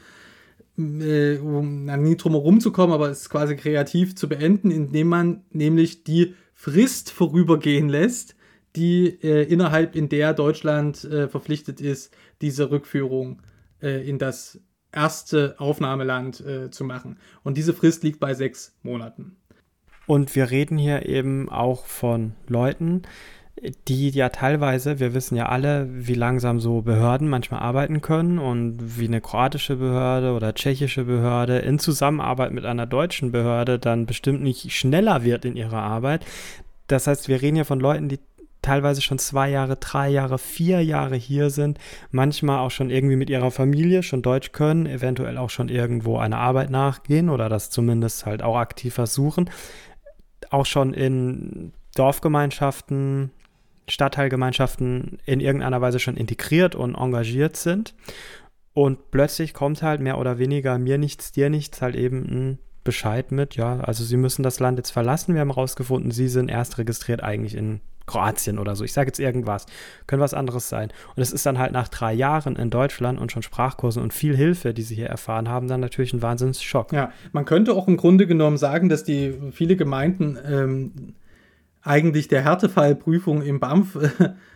um nie drum herum zu kommen, aber es quasi kreativ zu beenden, indem man nämlich die Frist vorübergehen lässt, die in der Deutschland verpflichtet ist, diese Rückführung in das erste Aufnahmeland zu machen. Und diese Frist liegt bei 6 Monaten. Und wir reden hier eben auch von Leuten, die ja teilweise, wir wissen ja alle, wie langsam so Behörden manchmal arbeiten können und wie eine kroatische Behörde oder tschechische Behörde in Zusammenarbeit mit einer deutschen Behörde dann bestimmt nicht schneller wird in ihrer Arbeit. Das heißt, wir reden hier von Leuten, die teilweise schon 2 Jahre, 3 Jahre, 4 Jahre hier sind, manchmal auch schon irgendwie mit ihrer Familie schon Deutsch können, eventuell auch schon irgendwo einer Arbeit nachgehen oder das zumindest halt auch aktiv versuchen, auch schon in Dorfgemeinschaften, Stadtteilgemeinschaften in irgendeiner Weise schon integriert und engagiert sind und plötzlich kommt halt mehr oder weniger mir nichts, dir nichts halt eben ein Bescheid mit, ja, also sie müssen das Land jetzt verlassen, wir haben herausgefunden, sie sind erst registriert eigentlich in Kroatien oder so, ich sage jetzt irgendwas, können was anderes sein. Und es ist dann halt nach 3 Jahren in Deutschland und schon Sprachkursen und viel Hilfe, die sie hier erfahren haben, dann natürlich ein Wahnsinnsschock. Ja, man könnte auch im Grunde genommen sagen, dass die viele Gemeinden eigentlich der Härtefallprüfung im BAMF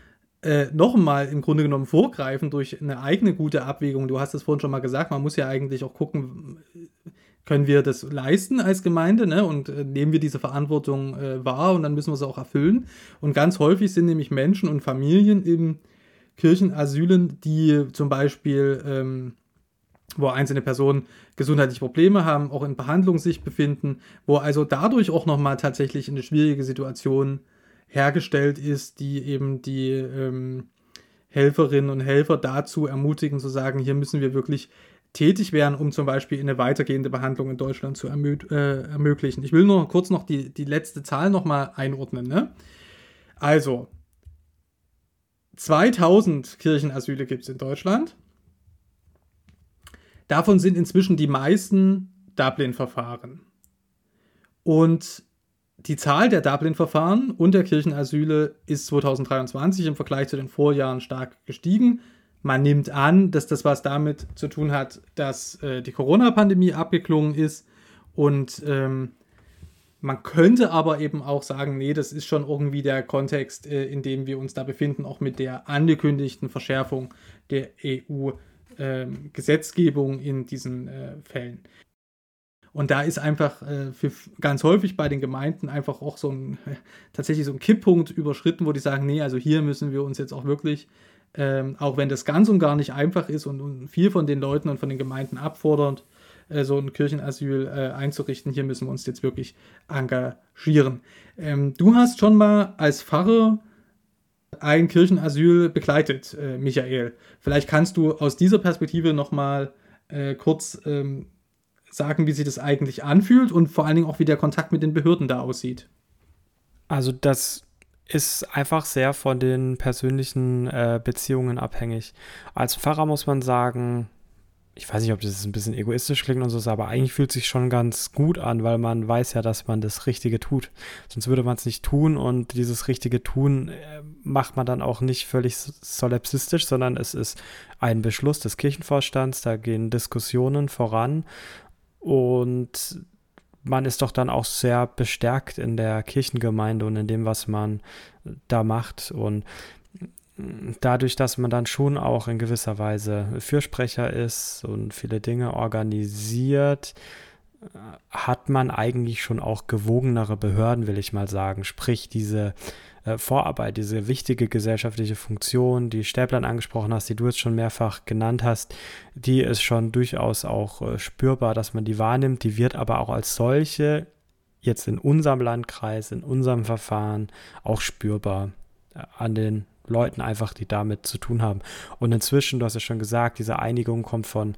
noch einmal im Grunde genommen vorgreifen durch eine eigene gute Abwägung. Du hast es vorhin schon mal gesagt, man muss ja eigentlich auch gucken, können wir das leisten als Gemeinde, ne? Und nehmen wir diese Verantwortung wahr und dann müssen wir sie auch erfüllen. Und ganz häufig sind nämlich Menschen und Familien in Kirchenasylen, die zum Beispiel, wo einzelne Personen gesundheitliche Probleme haben, auch in Behandlung sich befinden, wo also dadurch auch nochmal tatsächlich eine schwierige Situation hergestellt ist, die eben die Helferinnen und Helfer dazu ermutigen, zu sagen, hier müssen wir wirklich tätig werden, um zum Beispiel eine weitergehende Behandlung in Deutschland zu ermöglichen. Ich will nur kurz noch die letzte Zahl nochmal einordnen. Ne? Also, 2000 Kirchenasyle gibt es in Deutschland. Davon sind inzwischen die meisten Dublin-Verfahren. Und die Zahl der Dublin-Verfahren und der Kirchenasyle ist 2023 im Vergleich zu den Vorjahren stark gestiegen. Man nimmt an, dass das was damit zu tun hat, dass die Corona-Pandemie abgeklungen ist und man könnte aber eben auch sagen, nee, das ist schon irgendwie der Kontext, in dem wir uns da befinden, auch mit der angekündigten Verschärfung der EU-Gesetzgebung in diesen Fällen. Und da ist einfach für ganz häufig bei den Gemeinden einfach auch tatsächlich so ein Kipppunkt überschritten, wo die sagen, nee, also hier müssen wir uns jetzt auch wirklich, auch wenn das ganz und gar nicht einfach ist und viel von den Leuten und von den Gemeinden abfordernd, so ein Kirchenasyl einzurichten, hier müssen wir uns jetzt wirklich engagieren. Du hast schon mal als Pfarrer ein Kirchenasyl begleitet, Michael. Vielleicht kannst du aus dieser Perspektive nochmal kurz sagen, wie sich das eigentlich anfühlt und vor allen Dingen auch, wie der Kontakt mit den Behörden da aussieht. Also das ist einfach sehr von den persönlichen Beziehungen abhängig. Als Pfarrer muss man sagen, ich weiß nicht, ob das ein bisschen egoistisch klingt und so, aber eigentlich fühlt es sich schon ganz gut an, weil man weiß ja, dass man das Richtige tut. Sonst würde man es nicht tun und dieses richtige Tun macht man dann auch nicht völlig solipsistisch, sondern es ist ein Beschluss des Kirchenvorstands, da gehen Diskussionen voran und man ist doch dann auch sehr bestärkt in der Kirchengemeinde und in dem, was man da macht und dadurch, dass man dann schon auch in gewisser Weise Fürsprecher ist und viele Dinge organisiert, hat man eigentlich schon auch gewogenere Behörden, will ich mal sagen. Sprich, diese Vorarbeit, diese wichtige gesellschaftliche Funktion, die Stäblein angesprochen hast, die du jetzt schon mehrfach genannt hast, die ist schon durchaus auch spürbar, dass man die wahrnimmt. Die wird aber auch als solche jetzt in unserem Landkreis, in unserem Verfahren auch spürbar an den Leuten einfach, die damit zu tun haben. Und inzwischen, du hast ja schon gesagt, diese Einigung kommt von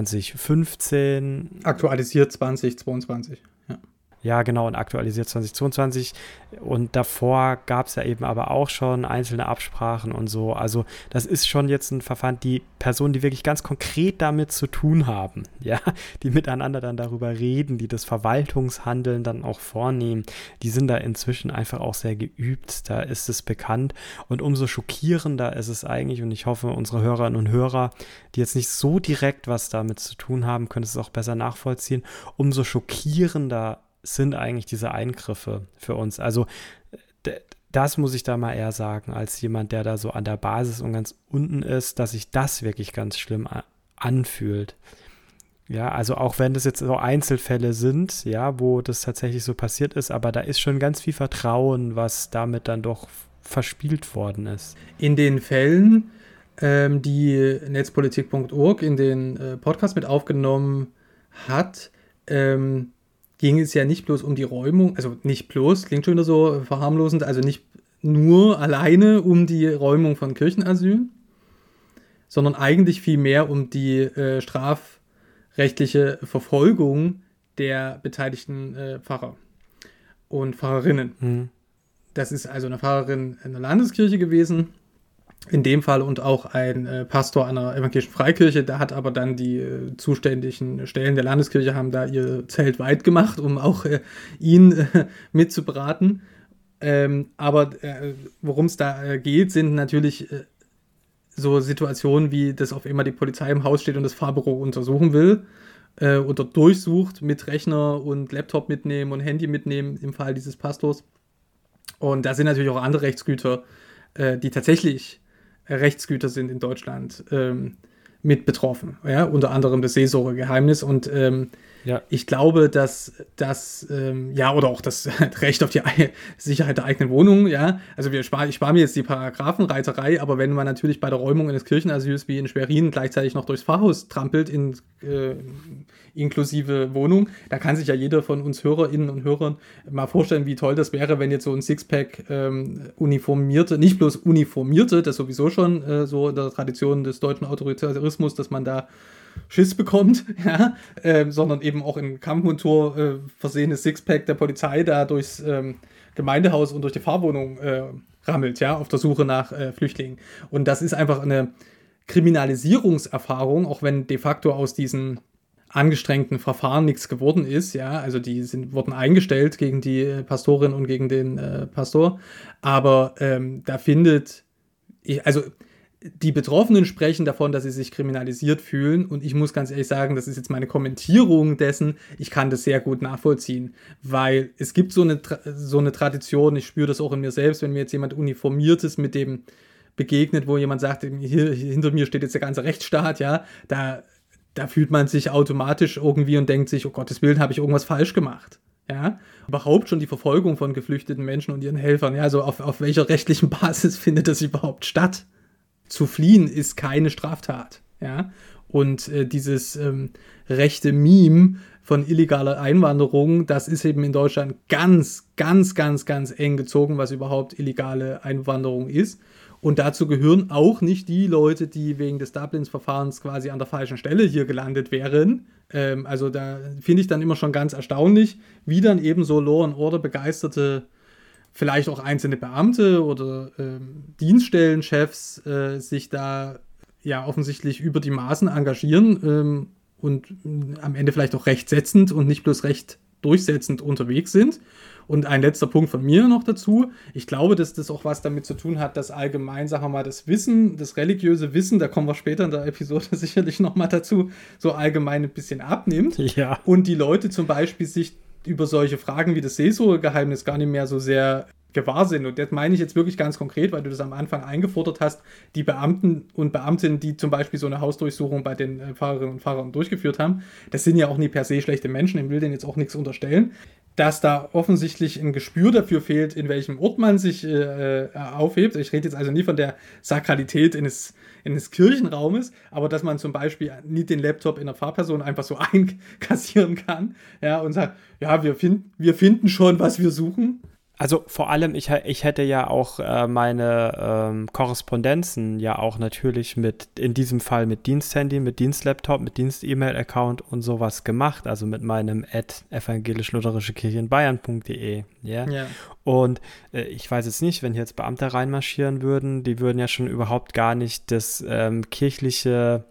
2015. Aktualisiert 2022, ja. Ja, genau, und aktualisiert 2022. Und davor gab es ja eben aber auch schon einzelne Absprachen und so. Also das ist schon jetzt ein Verfahren, die Personen, die wirklich ganz konkret damit zu tun haben, ja, die miteinander dann darüber reden, die das Verwaltungshandeln dann auch vornehmen, die sind da inzwischen einfach auch sehr geübt, da ist es bekannt. Und umso schockierender ist es eigentlich, und ich hoffe, unsere Hörerinnen und Hörer, die jetzt nicht so direkt was damit zu tun haben, können es auch besser nachvollziehen, umso schockierender sind eigentlich diese Eingriffe für uns. Also das muss ich da mal eher sagen, als jemand, der da so an der Basis und ganz unten ist, dass sich das wirklich ganz schlimm anfühlt. Ja, also auch wenn das jetzt so Einzelfälle sind, ja, wo das tatsächlich so passiert ist, aber da ist schon ganz viel Vertrauen, was damit dann doch verspielt worden ist. In den Fällen, die netzpolitik.org in den Podcast mit aufgenommen hat, ging es ja nicht bloß um die Räumung, also nicht bloß, klingt schon wieder so verharmlosend, also nicht nur alleine um die Räumung von Kirchenasylen, sondern eigentlich viel mehr um die strafrechtliche Verfolgung der beteiligten Pfarrer und Pfarrerinnen. Mhm. Das ist also eine Pfarrerin in der Landeskirche gewesen, in dem Fall, und auch ein Pastor einer evangelischen Freikirche. Da hat aber dann die zuständigen Stellen der Landeskirche haben da ihr Zelt weit gemacht, um auch ihn mitzuberaten. Aber worum es da geht, sind natürlich so Situationen, wie dass auf einmal die Polizei im Haus steht und das Fahrbüro untersuchen will oder durchsucht, mit Rechner und Laptop mitnehmen und Handy mitnehmen im Fall dieses Pastors. Und da sind natürlich auch andere Rechtsgüter, die tatsächlich Rechtsgüter sind in Deutschland mit betroffen. Ja? Unter anderem das Seelsorgegeheimnis. Und ich glaube, dass das, oder auch das Recht auf die Sicherheit der eigenen Wohnung, ja, also ich spare mir jetzt die Paragraphenreiterei, aber wenn man natürlich bei der Räumung eines Kirchenasyls wie in Schwerin gleichzeitig noch durchs Pfarrhaus trampelt, inklusive Wohnung, da kann sich ja jeder von uns HörerInnen und Hörern mal vorstellen, wie toll das wäre, wenn jetzt so ein Sixpack uniformierte, nicht bloß uniformierte, das sowieso schon so in der Tradition des deutschen Autoritarismus, dass man da Schiss bekommt, ja, sondern eben auch in Kampfmontur versehenes Sixpack der Polizei da durchs Gemeindehaus und durch die Pfarrwohnung rammelt, ja, auf der Suche nach Flüchtlingen. Und das ist einfach eine Kriminalisierungserfahrung, auch wenn de facto aus diesen angestrengten Verfahren nichts geworden ist, ja, also die wurden eingestellt gegen die Pastorin und gegen den Pastor, aber da die Betroffenen sprechen davon, dass sie sich kriminalisiert fühlen, und ich muss ganz ehrlich sagen, das ist jetzt meine Kommentierung dessen, ich kann das sehr gut nachvollziehen, weil es gibt so eine Tradition, ich spüre das auch in mir selbst, wenn mir jetzt jemand Uniformiertes mit dem begegnet, wo jemand sagt, hier hinter mir steht jetzt der ganze Rechtsstaat, ja, da fühlt man sich automatisch irgendwie und denkt sich, oh Gottes Willen, habe ich irgendwas falsch gemacht. Ja, überhaupt schon die Verfolgung von geflüchteten Menschen und ihren Helfern, ja, also auf welcher rechtlichen Basis findet das überhaupt statt? Zu fliehen ist keine Straftat, ja, und dieses rechte Meme von illegaler Einwanderung, das ist eben in Deutschland ganz, ganz, ganz, ganz eng gezogen, was überhaupt illegale Einwanderung ist. Und dazu gehören auch nicht die Leute, die wegen des Dublins-Verfahrens quasi an der falschen Stelle hier gelandet wären. Also da finde ich dann immer schon ganz erstaunlich, wie dann eben so Law and Order begeisterte, vielleicht auch einzelne Beamte oder Dienststellenchefs sich da ja offensichtlich über die Maßen engagieren und am Ende vielleicht auch rechtsetzend und nicht bloß recht durchsetzend unterwegs sind. Und ein letzter Punkt von mir noch dazu. Ich glaube, dass das auch was damit zu tun hat, dass allgemein, sagen wir mal, das Wissen, das religiöse Wissen, da kommen wir später in der Episode sicherlich nochmal dazu, so allgemein ein bisschen abnimmt. Ja. Und die Leute zum Beispiel sich über solche Fragen wie das Seelsorgegeheimnis gar nicht mehr so sehr gewahr sind. Und das meine ich jetzt wirklich ganz konkret, weil du das am Anfang eingefordert hast, die Beamten und Beamtinnen, die zum Beispiel so eine Hausdurchsuchung bei den Pfarrerinnen und Pfarrern durchgeführt haben, das sind ja auch nie per se schlechte Menschen, ich will denen jetzt auch nichts unterstellen, dass da offensichtlich ein Gespür dafür fehlt, in welchem Ort man sich aufhebt. Ich rede jetzt also nie von der Sakralität eines Kirchenraumes, aber dass man zum Beispiel nie den Laptop in der Pfarrperson einfach so einkassieren kann, ja, und sagt, ja, wir finden schon, was wir suchen. Also vor allem, ich hätte ja auch meine Korrespondenzen ja auch natürlich in diesem Fall mit Diensthandy, mit Dienstlaptop, mit Dienst-E-Mail-Account und sowas gemacht, also mit meinem evangelisch-lutherische-kirche-in-bayern.de, yeah? Ja. Und ich weiß jetzt nicht, wenn hier jetzt Beamte reinmarschieren würden, die würden ja schon überhaupt gar nicht das kirchliche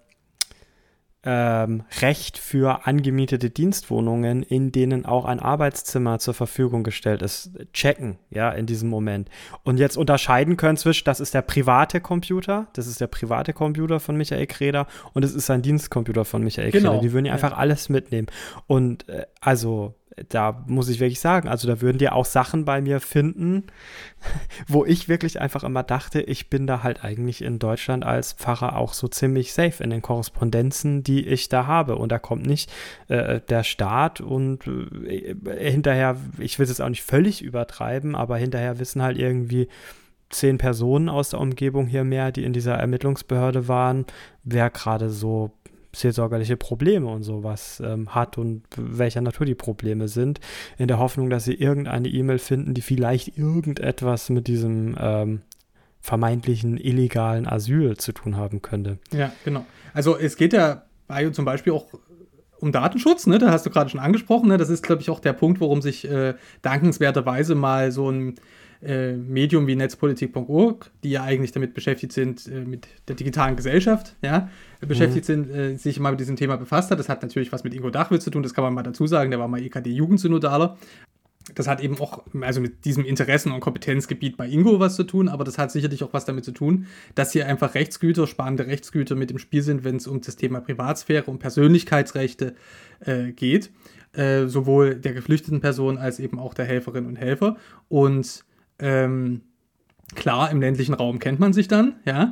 Recht für angemietete Dienstwohnungen, in denen auch ein Arbeitszimmer zur Verfügung gestellt ist, checken, ja, in diesem Moment. Und jetzt unterscheiden können zwischen, das ist der private Computer von Michael Kreder und es ist sein Dienstcomputer von Michael Kreder. Die würden ja einfach alles mitnehmen. Und da muss ich wirklich sagen, also da würden die auch Sachen bei mir finden, wo ich wirklich einfach immer dachte, ich bin da halt eigentlich in Deutschland als Pfarrer auch so ziemlich safe in den Korrespondenzen, die ich da habe. Und da kommt nicht der Staat und hinterher, ich will es jetzt auch nicht völlig übertreiben, aber hinterher wissen halt irgendwie 10 Personen aus der Umgebung hier mehr, die in dieser Ermittlungsbehörde waren, wer gerade so seelsorgerliche Probleme und sowas hat und welcher Natur die Probleme sind, in der Hoffnung, dass sie irgendeine E-Mail finden, die vielleicht irgendetwas mit diesem vermeintlichen illegalen Asyl zu tun haben könnte. Ja, genau. Also es geht ja zum Beispiel auch um Datenschutz, ne? Da hast du gerade schon angesprochen, ne? Das ist, glaube ich, auch der Punkt, worum sich dankenswerterweise mal so ein Medium wie netzpolitik.org, die ja eigentlich damit beschäftigt sind, mit der digitalen Gesellschaft, ja, beschäftigt sind, sich mal mit diesem Thema befasst hat. Das hat natürlich was mit Ingo Dachwitz zu tun, das kann man mal dazu sagen, der war mal EKD-Jugendsynodaler. Das hat eben auch, also mit diesem Interessen- und Kompetenzgebiet bei Ingo was zu tun, aber das hat sicherlich auch was damit zu tun, dass hier einfach spannende Rechtsgüter mit im Spiel sind, wenn es um das Thema Privatsphäre und Persönlichkeitsrechte geht, sowohl der geflüchteten Person als eben auch der Helferinnen und Helfer. Und klar, im ländlichen Raum kennt man sich dann, ja,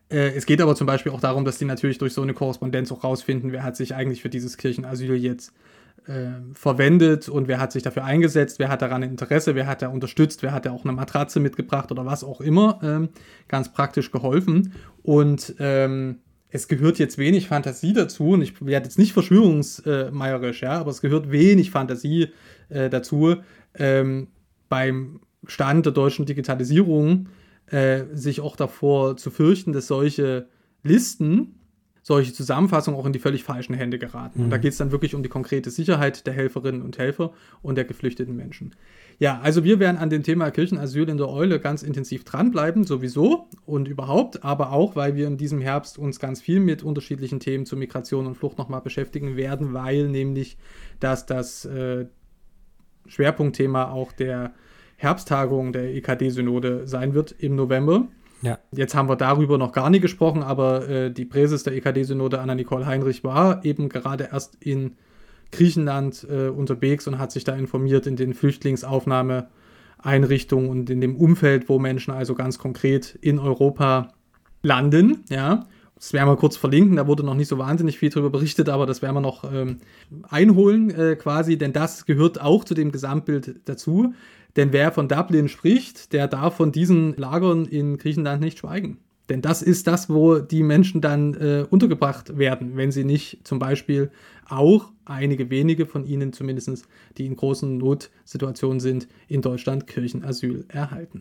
Es geht aber zum Beispiel auch darum, dass die natürlich durch so eine Korrespondenz auch rausfinden, wer hat sich eigentlich für dieses Kirchenasyl jetzt verwendet und wer hat sich dafür eingesetzt, wer hat daran Interesse, wer hat da unterstützt, wer hat da auch eine Matratze mitgebracht oder was auch immer, ganz praktisch geholfen. Und es gehört jetzt wenig Fantasie dazu, und ich werde jetzt nicht verschwörungsmeierisch, ja, aber es gehört wenig Fantasie dazu, beim Stand der deutschen Digitalisierung sich auch davor zu fürchten, dass solche Listen, solche Zusammenfassungen auch in die völlig falschen Hände geraten. Und da geht es dann wirklich um die konkrete Sicherheit der Helferinnen und Helfer und der geflüchteten Menschen. Ja, also wir werden an dem Thema Kirchenasyl in der Eule ganz intensiv dranbleiben, sowieso und überhaupt, aber auch, weil wir in diesem Herbst uns ganz viel mit unterschiedlichen Themen zur Migration und Flucht nochmal beschäftigen werden, weil nämlich das Schwerpunktthema auch der Herbsttagung der EKD-Synode sein wird im November. Ja. Jetzt haben wir darüber noch gar nie gesprochen, aber die Präses der EKD-Synode, Anna-Nicole Heinrich, war eben gerade erst in Griechenland unterwegs und hat sich da informiert in den Flüchtlingsaufnahmeeinrichtungen und in dem Umfeld, wo Menschen also ganz konkret in Europa landen. Ja. Das werden wir kurz verlinken, da wurde noch nicht so wahnsinnig viel darüber berichtet, aber das werden wir noch einholen quasi, denn das gehört auch zu dem Gesamtbild dazu. Denn wer von Dublin spricht, der darf von diesen Lagern in Griechenland nicht schweigen. Denn das ist das, wo die Menschen dann untergebracht werden, wenn sie nicht zum Beispiel auch einige wenige von ihnen zumindest, die in großen Notsituationen sind, in Deutschland Kirchenasyl erhalten.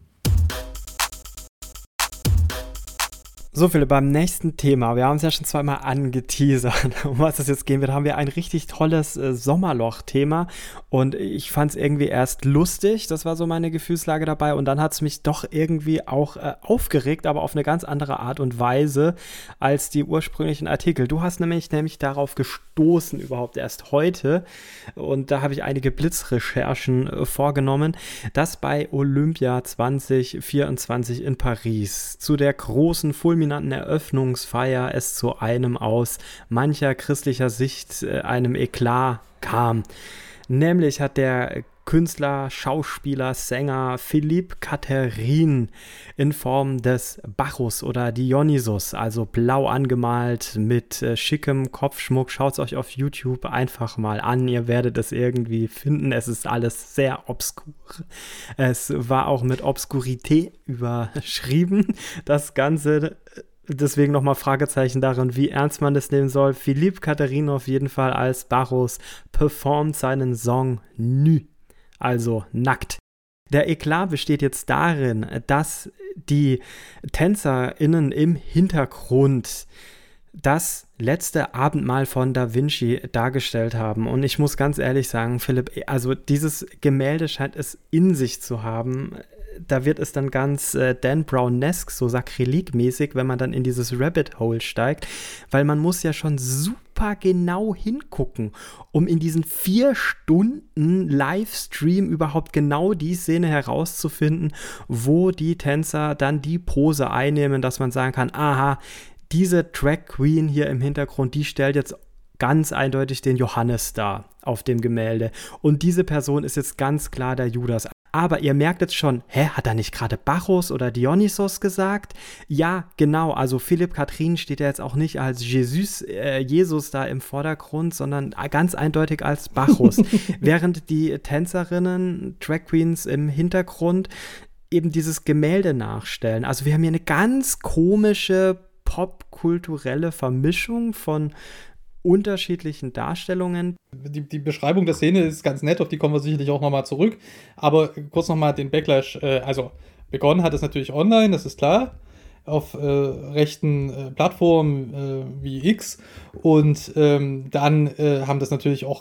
So, Philipp, beim nächsten Thema, wir haben es ja schon zweimal angeteasert, um was es jetzt gehen wird, haben wir ein richtig tolles Sommerloch-Thema und ich fand es irgendwie erst lustig, das war so meine Gefühlslage dabei und dann hat es mich doch irgendwie auch aufgeregt, aber auf eine ganz andere Art und Weise als die ursprünglichen Artikel. Du hast nämlich darauf gestoßen, überhaupt erst heute, und da habe ich einige Blitzrecherchen vorgenommen, dass bei Olympia 2024 in Paris zu der großen fulminanten Eröffnungsfeier es zu einem aus mancher christlicher Sicht einem Eklat kam. Nämlich hat der Künstler, Schauspieler, Sänger Philippe Catherine in Form des Bacchus oder Dionysos, also blau angemalt mit schickem Kopfschmuck. Schaut es euch auf YouTube einfach mal an, ihr werdet es irgendwie finden. Es ist alles sehr obskur. Es war auch mit Obskurität überschrieben, das Ganze. Deswegen nochmal Fragezeichen darin, wie ernst man das nehmen soll. Philippe Catherine auf jeden Fall als Bacchus performt seinen Song nu, also nackt. Der Eklat besteht jetzt darin, dass die TänzerInnen im Hintergrund das letzte Abendmahl von Da Vinci dargestellt haben. Und ich muss ganz ehrlich sagen, Philipp, also dieses Gemälde scheint es in sich zu haben. Da wird es dann ganz Dan Brown-esque, so sakrilegmäßig, wenn man dann in dieses Rabbit Hole steigt, weil man muss ja schon super genau hingucken, um in diesen 4 Stunden Livestream überhaupt genau die Szene herauszufinden, wo die Tänzer dann die Pose einnehmen, dass man sagen kann, aha, diese Drag Queen hier im Hintergrund, die stellt jetzt ganz eindeutig den Johannes dar auf dem Gemälde. Und diese Person ist jetzt ganz klar der Judas. Aber ihr merkt jetzt schon, hat er nicht gerade Bacchus oder Dionysos gesagt? Ja, genau, also Philippe Catherine steht ja jetzt auch nicht als Jesus da im Vordergrund, sondern ganz eindeutig als Bacchus. Während die Tänzerinnen, Drag Queens im Hintergrund eben dieses Gemälde nachstellen. Also wir haben hier eine ganz komische popkulturelle Vermischung von unterschiedlichen Darstellungen. Die Beschreibung der Szene ist ganz nett, auf die kommen wir sicherlich auch nochmal zurück. Aber kurz nochmal den Backlash. Also begonnen hat es natürlich online, das ist klar, auf rechten Plattformen wie X. Und dann haben das natürlich auch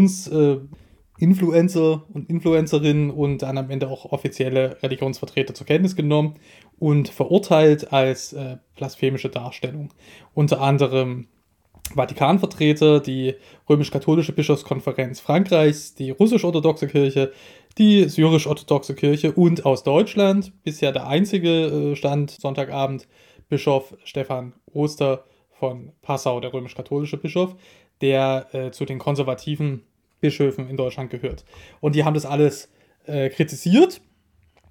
Influencer und Influencerinnen und dann am Ende auch offizielle Religionsvertreter zur Kenntnis genommen und verurteilt als blasphemische Darstellung. Unter anderem Vatikanvertreter, die römisch-katholische Bischofskonferenz Frankreichs, die russisch-orthodoxe Kirche, die syrisch-orthodoxe Kirche und aus Deutschland bisher der einzige Stand Sonntagabend Bischof Stefan Oster von Passau, der römisch-katholische Bischof, der zu den konservativen Bischöfen in Deutschland gehört. Und die haben das alles kritisiert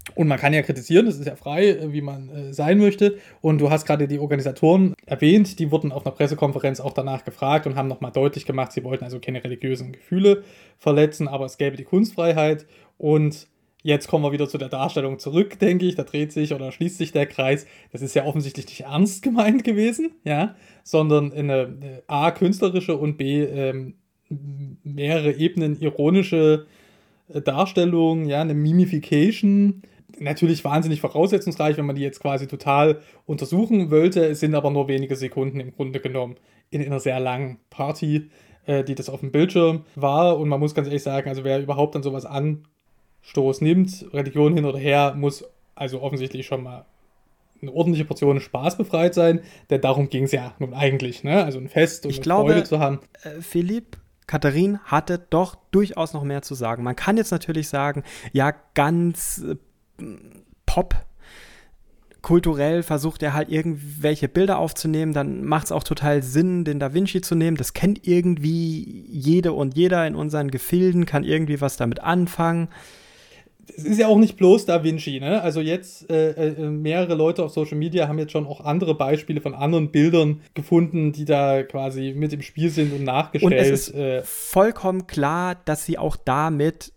Und man kann ja kritisieren, das ist ja frei, wie man sein möchte. Und du hast gerade die Organisatoren erwähnt, die wurden auf einer Pressekonferenz auch danach gefragt und haben nochmal deutlich gemacht, sie wollten also keine religiösen Gefühle verletzen, aber es gäbe die Kunstfreiheit. Und jetzt kommen wir wieder zu der Darstellung zurück, denke ich. Da dreht sich oder schließt sich der Kreis. Das ist ja offensichtlich nicht ernst gemeint gewesen, ja, sondern eine A, künstlerische und B, mehrere Ebenen ironische Darstellung, ja, eine Mimification. Natürlich wahnsinnig voraussetzungsreich, wenn man die jetzt quasi total untersuchen wollte. Es sind aber nur wenige Sekunden im Grunde genommen in einer sehr langen Party, die das auf dem Bildschirm war. Und man muss ganz ehrlich sagen, also wer überhaupt an sowas Anstoß nimmt, Religion hin oder her, muss also offensichtlich schon mal eine ordentliche Portion Spaß befreit sein. Denn darum ging es ja nun eigentlich, ne? Also ein Fest und eine Freude zu haben. Philipp, Katharin hatte doch durchaus noch mehr zu sagen. Man kann jetzt natürlich sagen, ja, ganz Pop, kulturell versucht er halt irgendwelche Bilder aufzunehmen, dann macht es auch total Sinn, den Da Vinci zu nehmen. Das kennt irgendwie jede und jeder in unseren Gefilden, kann irgendwie was damit anfangen. Es ist ja auch nicht bloß Da Vinci, ne? Also jetzt mehrere Leute auf Social Media haben jetzt schon auch andere Beispiele von anderen Bildern gefunden, die da quasi mit im Spiel sind und nachgestellt. Und es ist vollkommen klar, dass sie auch damit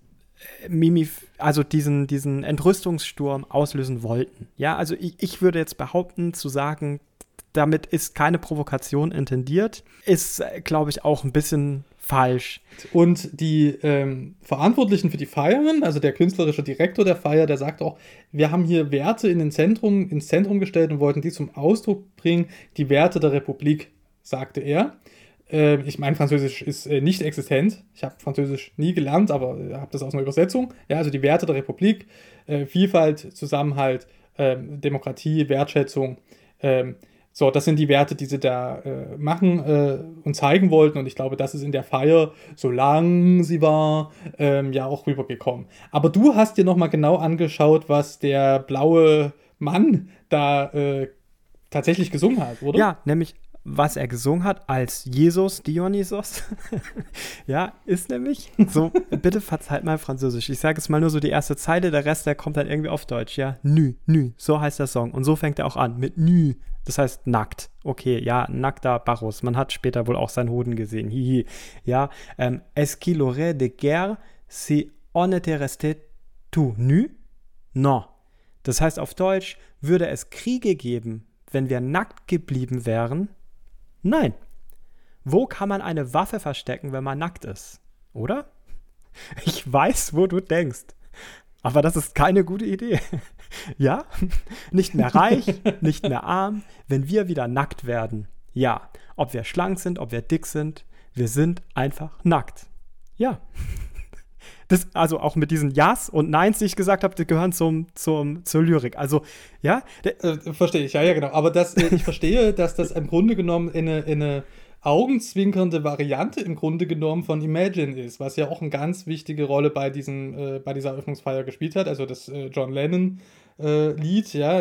diesen Entrüstungssturm auslösen wollten. Ja, also ich würde jetzt behaupten, zu sagen, damit ist keine Provokation intendiert, ist, glaube ich, auch ein bisschen falsch. Und die Verantwortlichen für die Feiern, also der künstlerische Direktor der Feier, der sagt auch, wir haben hier Werte ins Zentrum gestellt und wollten die zum Ausdruck bringen, die Werte der Republik, sagte er. Ich meine, Französisch ist nicht existent. Ich habe Französisch nie gelernt, aber habe das aus einer Übersetzung. Ja, also die Werte der Republik, Vielfalt, Zusammenhalt, Demokratie, Wertschätzung. So, das sind die Werte, die sie da machen und zeigen wollten. Und ich glaube, das ist in der Feier, solange sie war, ja auch rübergekommen. Aber du hast dir nochmal genau angeschaut, was der blaue Mann da tatsächlich gesungen hat, oder? Ja, nämlich was er gesungen hat als Jesus Dionysos. Ja, ist nämlich so, bitte verzeiht mal Französisch. Ich sage jetzt mal nur so die erste Zeile, der Rest, der kommt dann irgendwie auf Deutsch, ja. Nü, so heißt der Song. Und so fängt er auch an, mit nü. Das heißt nackt. Okay, ja, nackter Bacchus. Man hat später wohl auch seinen Hoden gesehen. Hihi. Ja, est-ce qu'il aurait de guerre si on était resté tout nu? Non. Das heißt auf Deutsch, würde es Kriege geben, wenn wir nackt geblieben wären? Nein. Wo kann man eine Waffe verstecken, wenn man nackt ist? Oder? Ich weiß, wo du denkst. Aber das ist keine gute Idee. Ja? Nicht mehr reich, nicht mehr arm, wenn wir wieder nackt werden. Ja. Ob wir schlank sind, ob wir dick sind, wir sind einfach nackt. Ja. Das, also auch mit diesen Ja's und Neins, die ich gesagt habe, die gehören zur Lyrik. Also, ja. Verstehe ich, ja, genau. Aber ich verstehe, dass das im Grunde genommen eine augenzwinkernde Variante im Grunde genommen von Imagine ist, was ja auch eine ganz wichtige Rolle bei dieser Eröffnungsfeier gespielt hat. Also das John Lennon-Lied, ja.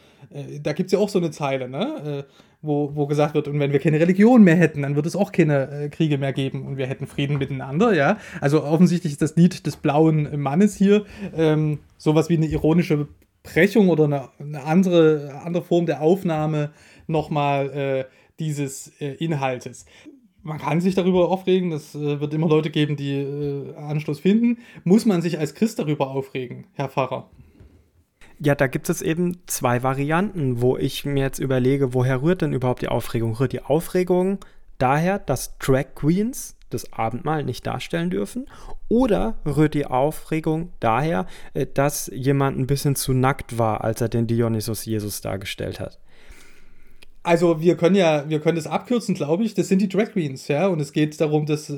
Da gibt es ja auch so eine Zeile, ne? Wo gesagt wird, und wenn wir keine Religion mehr hätten, dann würde es auch keine Kriege mehr geben und wir hätten Frieden miteinander, ja. Also offensichtlich ist das Lied des blauen Mannes hier sowas wie eine ironische Brechung oder eine andere Form der Aufnahme nochmal dieses Inhaltes. Man kann sich darüber aufregen, es wird immer Leute geben, die Anschluss finden. Muss man sich als Christ darüber aufregen, Herr Pfarrer? Ja, da gibt es eben zwei Varianten, wo ich mir jetzt überlege, woher rührt denn überhaupt die Aufregung? Rührt die Aufregung daher, dass Drag Queens das Abendmahl nicht darstellen dürfen? Oder rührt die Aufregung daher, dass jemand ein bisschen zu nackt war, als er den Dionysos Jesus dargestellt hat? Also wir können das abkürzen, glaube ich. Das sind die Drag Queens, ja. Und es geht darum, dass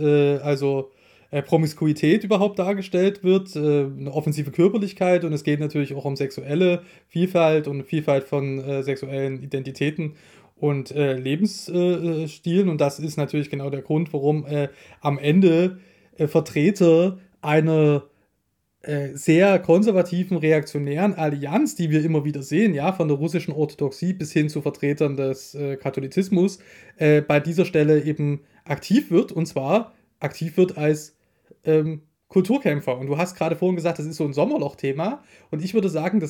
Promiskuität überhaupt dargestellt wird, eine offensive Körperlichkeit, und es geht natürlich auch um sexuelle Vielfalt und Vielfalt von sexuellen Identitäten und Lebensstilen, und das ist natürlich genau der Grund, warum am Ende Vertreter einer sehr konservativen, reaktionären Allianz, die wir immer wieder sehen, ja, von der russischen Orthodoxie bis hin zu Vertretern des Katholizismus, bei dieser Stelle eben aktiv wird, und zwar aktiv wird als Kulturkämpfer. Und du hast gerade vorhin gesagt, das ist so ein Sommerloch-Thema. Und ich würde sagen,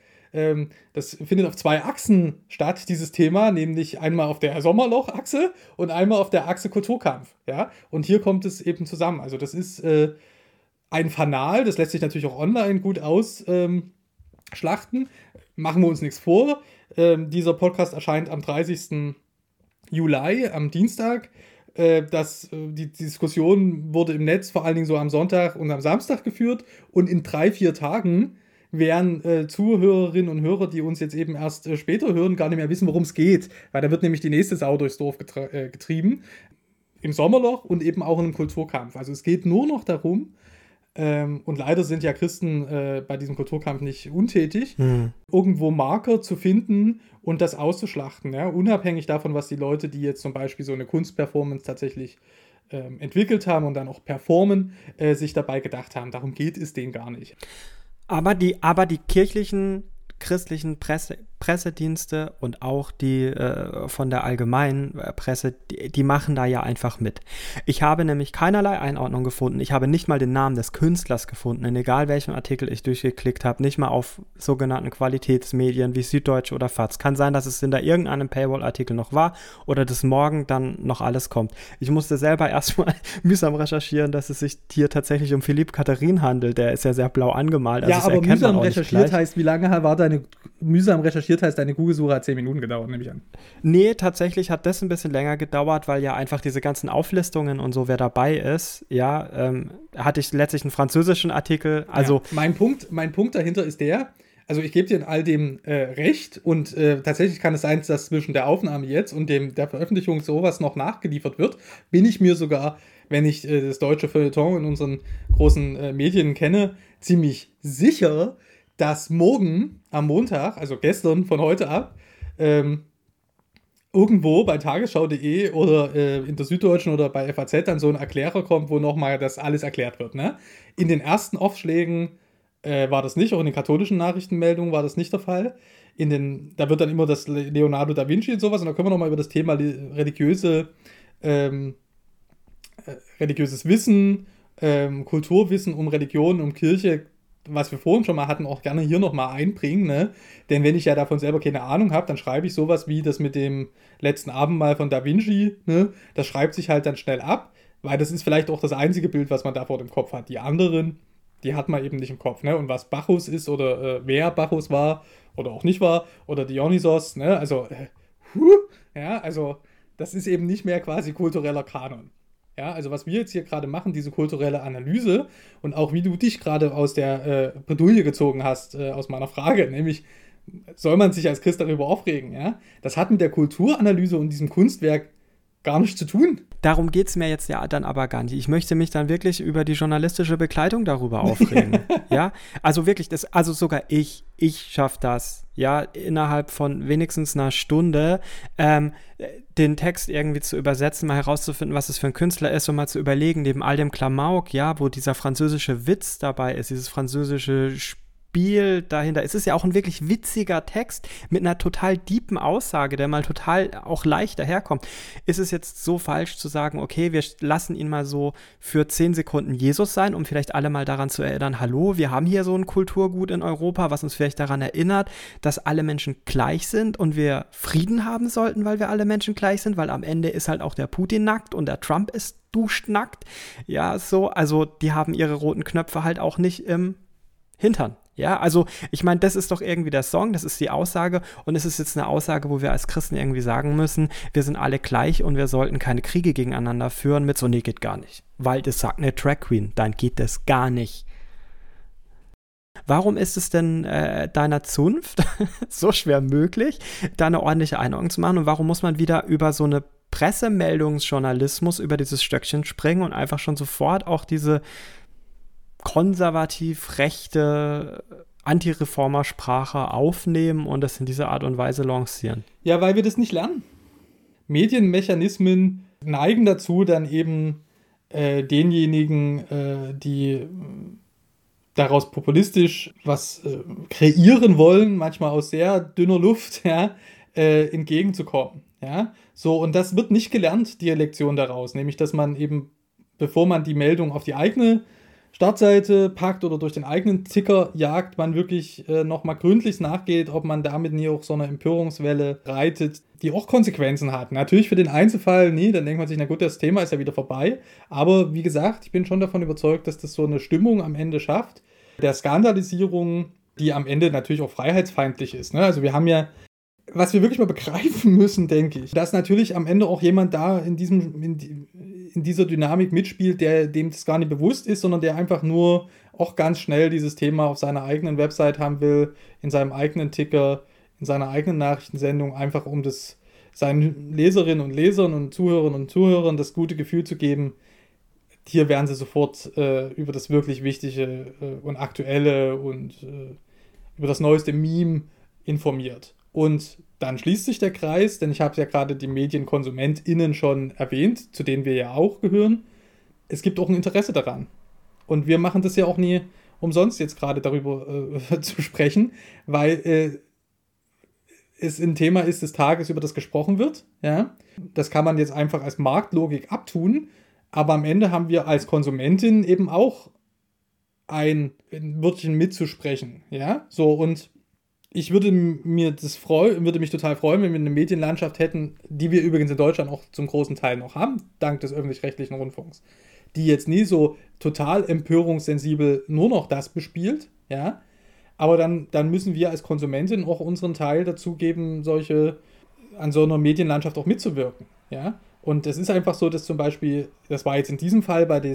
das findet auf 2 Achsen statt, dieses Thema, nämlich einmal auf der Sommerloch-Achse und einmal auf der Achse Kulturkampf. Ja? Und hier kommt es eben zusammen. Also das ist ein Fanal, das lässt sich natürlich auch online gut ausschlachten. Machen wir uns nichts vor. Dieser Podcast erscheint am 30. Juli, am Dienstag. Die Diskussion wurde im Netz vor allen Dingen so am Sonntag und am Samstag geführt. Und in 3-4 Tagen werden Zuhörerinnen und Hörer, die uns jetzt eben erst später hören, gar nicht mehr wissen, worum es geht. Weil da wird nämlich die nächste Sau durchs Dorf getrieben. Im Sommerloch und eben auch in einem Kulturkampf. Also es geht nur noch darum, und leider sind ja Christen bei diesem Kulturkampf nicht untätig, irgendwo Marker zu finden und das auszuschlachten. Ja? Unabhängig davon, was die Leute, die jetzt zum Beispiel so eine Kunstperformance tatsächlich entwickelt haben und dann auch performen, sich dabei gedacht haben. Darum geht es denen gar nicht. Aber die kirchlichen, christlichen Pressedienste und auch die von der allgemeinen Presse, die machen da ja einfach mit. Ich habe nämlich keinerlei Einordnung gefunden. Ich habe nicht mal den Namen des Künstlers gefunden, in egal welchem Artikel ich durchgeklickt habe, nicht mal auf sogenannten Qualitätsmedien wie Süddeutsche oder FAZ. Kann sein, dass es in da irgendeinem Paywall-Artikel noch war oder dass morgen dann noch alles kommt. Ich musste selber erstmal mühsam recherchieren, dass es sich hier tatsächlich um Philippe Catherine handelt. Der ist ja sehr blau angemalt. Also ja, aber mühsam recherchiert heißt, wie lange war mühsam recherchiert heißt, deine Google-Suche hat 10 Minuten gedauert, nehme ich an. Nee, tatsächlich hat das ein bisschen länger gedauert, weil ja einfach diese ganzen Auflistungen und so, wer dabei ist, ja, hatte ich letztlich einen französischen Artikel, also... Ja, mein Punkt dahinter ist also ich gebe dir in all dem recht und tatsächlich kann es sein, dass zwischen der Aufnahme jetzt und der Veröffentlichung sowas noch nachgeliefert wird, bin ich mir sogar, wenn ich das deutsche Feuilleton in unseren großen Medien kenne, ziemlich sicher, dass morgen am Montag, also gestern von heute ab, irgendwo bei tagesschau.de oder in der Süddeutschen oder bei FAZ dann so ein Erklärer kommt, wo nochmal das alles erklärt wird. Ne? In den ersten Aufschlägen war das nicht, auch in den katholischen Nachrichtenmeldungen war das nicht der Fall. Da wird dann immer das Leonardo da Vinci und sowas, und da können wir nochmal über das Thema religiöses Wissen, Kulturwissen um Religion, um Kirche, was wir vorhin schon mal hatten, auch gerne hier nochmal einbringen, ne? Denn wenn ich ja davon selber keine Ahnung habe, dann schreibe ich sowas wie das mit dem letzten Abendmahl von Da Vinci, ne? Das schreibt sich halt dann schnell ab, weil das ist vielleicht auch das einzige Bild, was man da vor dem Kopf hat. Die anderen, die hat man eben nicht im Kopf, ne? Und was Bacchus ist oder wer Bacchus war oder auch nicht war oder Dionysos, ne? Also, ja, also das ist eben nicht mehr quasi kultureller Kanon. Ja, also was wir jetzt hier gerade machen, diese kulturelle Analyse und auch wie du dich gerade aus der Bredouille gezogen hast, aus meiner Frage, nämlich, soll man sich als Christ darüber aufregen, ja? Das hat mit der Kulturanalyse und diesem Kunstwerk gar nichts zu tun. Darum geht es mir jetzt ja dann aber gar nicht. Ich möchte mich dann wirklich über die journalistische Begleitung darüber aufregen. Ja, also wirklich, also sogar ich schaffe das, ja, innerhalb von wenigstens einer Stunde den Text irgendwie zu übersetzen, mal herauszufinden, was es für ein Künstler ist und mal zu überlegen, neben all dem Klamauk, ja, wo dieser französische Witz dabei ist, dieses französische Spiel dahinter. Es ist ja auch ein wirklich witziger Text mit einer total deepen Aussage, der mal total auch leicht daherkommt. Ist es jetzt so falsch zu sagen, okay, wir lassen ihn mal so für 10 Sekunden Jesus sein, um vielleicht alle mal daran zu erinnern, hallo, wir haben hier so ein Kulturgut in Europa, was uns vielleicht daran erinnert, dass alle Menschen gleich sind und wir Frieden haben sollten, weil wir alle Menschen gleich sind, weil am Ende ist halt auch der Putin nackt und der Trump ist duschnackt. Ja, so, also die haben ihre roten Knöpfe halt auch nicht im Hintern. Ja, also ich meine, das ist doch irgendwie der Song, das ist die Aussage und es ist jetzt eine Aussage, wo wir als Christen irgendwie sagen müssen, wir sind alle gleich und wir sollten keine Kriege gegeneinander führen mit so, nee, geht gar nicht. Weil das sagt eine Drag Queen, dann geht das gar nicht. Warum ist es denn deiner Zunft so schwer möglich, da eine ordentliche Einordnung zu machen und warum muss man wieder über so eine Pressemeldungsjournalismus, über dieses Stöckchen springen und einfach schon sofort auch diese konservativ rechte Antireformersprache aufnehmen und das in dieser Art und Weise lancieren? Ja, weil wir das nicht lernen. Medienmechanismen neigen dazu, dann eben denjenigen, die daraus populistisch was kreieren wollen, manchmal aus sehr dünner Luft, ja, entgegenzukommen. Ja? So, und das wird nicht gelernt, die Lektion daraus, nämlich dass man eben, bevor man die Meldung auf die eigene Startseite packt oder durch den eigenen Ticker jagt, man wirklich nochmal gründlich nachgeht, ob man damit nie auch so eine Empörungswelle reitet, die auch Konsequenzen hat. Natürlich für den Einzelfall, nee, dann denkt man sich, na gut, das Thema ist ja wieder vorbei. Aber wie gesagt, ich bin schon davon überzeugt, dass das so eine Stimmung am Ende schafft, der Skandalisierung, die am Ende natürlich auch freiheitsfeindlich ist. Ne? Also wir haben ja, was wir wirklich mal begreifen müssen, denke ich, dass natürlich am Ende auch jemand da in dieser Dynamik mitspielt, dem das gar nicht bewusst ist, sondern der einfach nur auch ganz schnell dieses Thema auf seiner eigenen Website haben will, in seinem eigenen Ticker, in seiner eigenen Nachrichtensendung, einfach um das seinen Leserinnen und Lesern und Zuhörerinnen und Zuhörern das gute Gefühl zu geben, hier werden sie sofort über das wirklich Wichtige und Aktuelle und über das neueste Meme informiert. Und dann schließt sich der Kreis, denn ich habe ja gerade die MedienkonsumentInnen schon erwähnt, zu denen wir ja auch gehören. Es gibt auch ein Interesse daran. Und wir machen das ja auch nie umsonst jetzt gerade darüber zu sprechen, weil es ein Thema ist des Tages, über das gesprochen wird. Ja? Das kann man jetzt einfach als Marktlogik abtun, aber am Ende haben wir als Konsumentin eben auch ein Wörtchen mitzusprechen. Ja? So, und ich würde mich total freuen, wenn wir eine Medienlandschaft hätten, die wir übrigens in Deutschland auch zum großen Teil noch haben, dank des öffentlich-rechtlichen Rundfunks, die jetzt nie so total empörungssensibel nur noch das bespielt, ja, aber dann müssen wir als Konsumentin auch unseren Teil dazu geben, an so einer Medienlandschaft auch mitzuwirken, ja, und es ist einfach so, dass zum Beispiel, das war jetzt in diesem Fall bei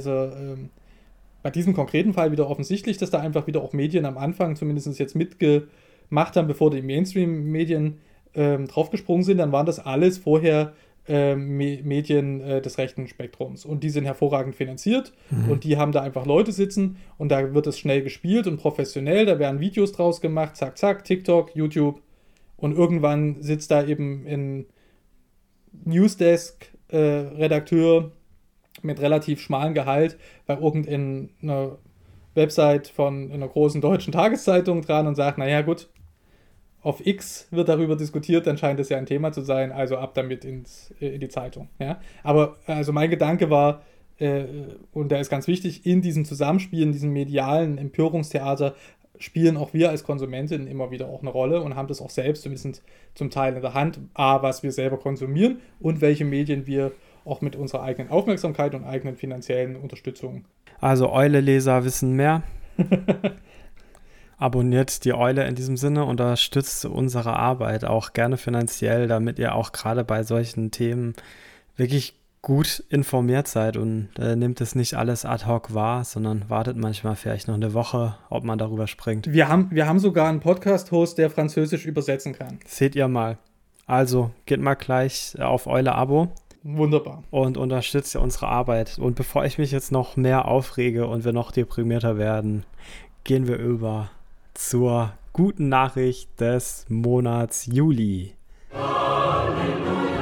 diesem konkreten Fall wieder offensichtlich, dass da einfach wieder auch Medien am Anfang zumindest jetzt mitgemacht haben, bevor die Mainstream-Medien draufgesprungen sind, dann waren das alles vorher Medien des rechten Spektrums. Und die sind hervorragend finanziert und die haben da einfach Leute sitzen und da wird es schnell gespielt und professionell, da werden Videos draus gemacht, zack, zack, TikTok, YouTube und irgendwann sitzt da eben ein Newsdesk-Redakteur mit relativ schmalem Gehalt bei irgendeiner Website von einer großen deutschen Tageszeitung dran und sagt, naja gut, auf X wird darüber diskutiert, dann scheint es ja ein Thema zu sein, also ab damit in die Zeitung. Ja? Aber also mein Gedanke war, und der ist ganz wichtig, in diesem Zusammenspiel, in diesem medialen Empörungstheater spielen auch wir als Konsumentinnen immer wieder auch eine Rolle und haben das auch selbst zumindest zum Teil in der Hand, was wir selber konsumieren und welche Medien wir auch mit unserer eigenen Aufmerksamkeit und eigenen finanziellen Unterstützung. Also Eule-Leser wissen mehr. Abonniert die Eule in diesem Sinne, unterstützt unsere Arbeit auch gerne finanziell, damit ihr auch gerade bei solchen Themen wirklich gut informiert seid und nehmt es nicht alles ad hoc wahr, sondern wartet manchmal vielleicht noch eine Woche, ob man darüber springt. Wir haben sogar einen Podcast-Host, der Französisch übersetzen kann. Seht ihr mal. Also geht mal gleich auf Eule-Abo. Wunderbar. Und unterstützt unsere Arbeit. Und bevor ich mich jetzt noch mehr aufrege und wir noch deprimierter werden, gehen wir über zur guten Nachricht des Monats Juli. Halleluja,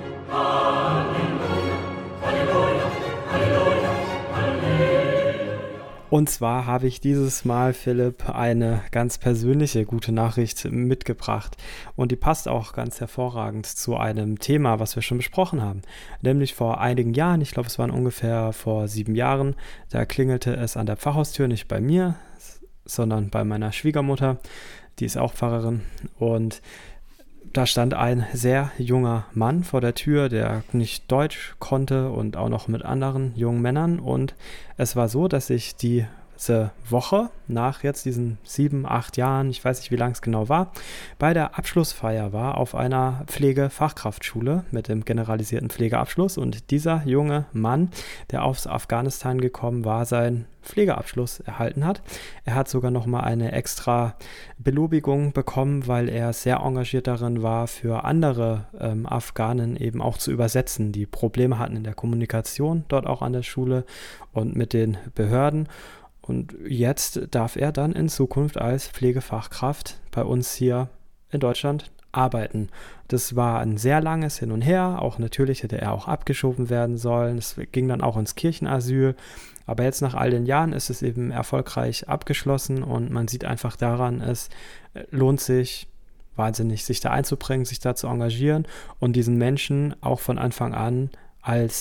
Halleluja, Halleluja, Halleluja, Halleluja. Und zwar habe ich dieses Mal, Philipp, eine ganz persönliche gute Nachricht mitgebracht. Und die passt auch ganz hervorragend zu einem Thema, was wir schon besprochen haben. Nämlich vor einigen Jahren, ich glaube, es waren ungefähr vor 7 Jahren, da klingelte es an der Pfarrhaustür, nicht bei mir, sondern bei meiner Schwiegermutter, die ist auch Pfarrerin, und da stand ein sehr junger Mann vor der Tür, der nicht Deutsch konnte und auch noch mit anderen jungen Männern, und es war so, dass ich diese Woche nach jetzt diesen 7, 8 Jahren, ich weiß nicht, wie lang es genau war, bei der Abschlussfeier war auf einer Pflegefachkraftschule mit dem generalisierten Pflegeabschluss, und dieser junge Mann, der aus Afghanistan gekommen war, seinen Pflegeabschluss erhalten hat. Er hat sogar nochmal eine extra Belobigung bekommen, weil er sehr engagiert darin war, für andere Afghanen eben auch zu übersetzen, die Probleme hatten in der Kommunikation dort auch an der Schule und mit den Behörden. Und jetzt darf er dann in Zukunft als Pflegefachkraft bei uns hier in Deutschland arbeiten. Das war ein sehr langes Hin und Her. Auch natürlich hätte er auch abgeschoben werden sollen. Es ging dann auch ins Kirchenasyl. Aber jetzt nach all den Jahren ist es eben erfolgreich abgeschlossen und man sieht einfach daran, es lohnt sich wahnsinnig, sich da einzubringen, sich da zu engagieren und diesen Menschen auch von Anfang an als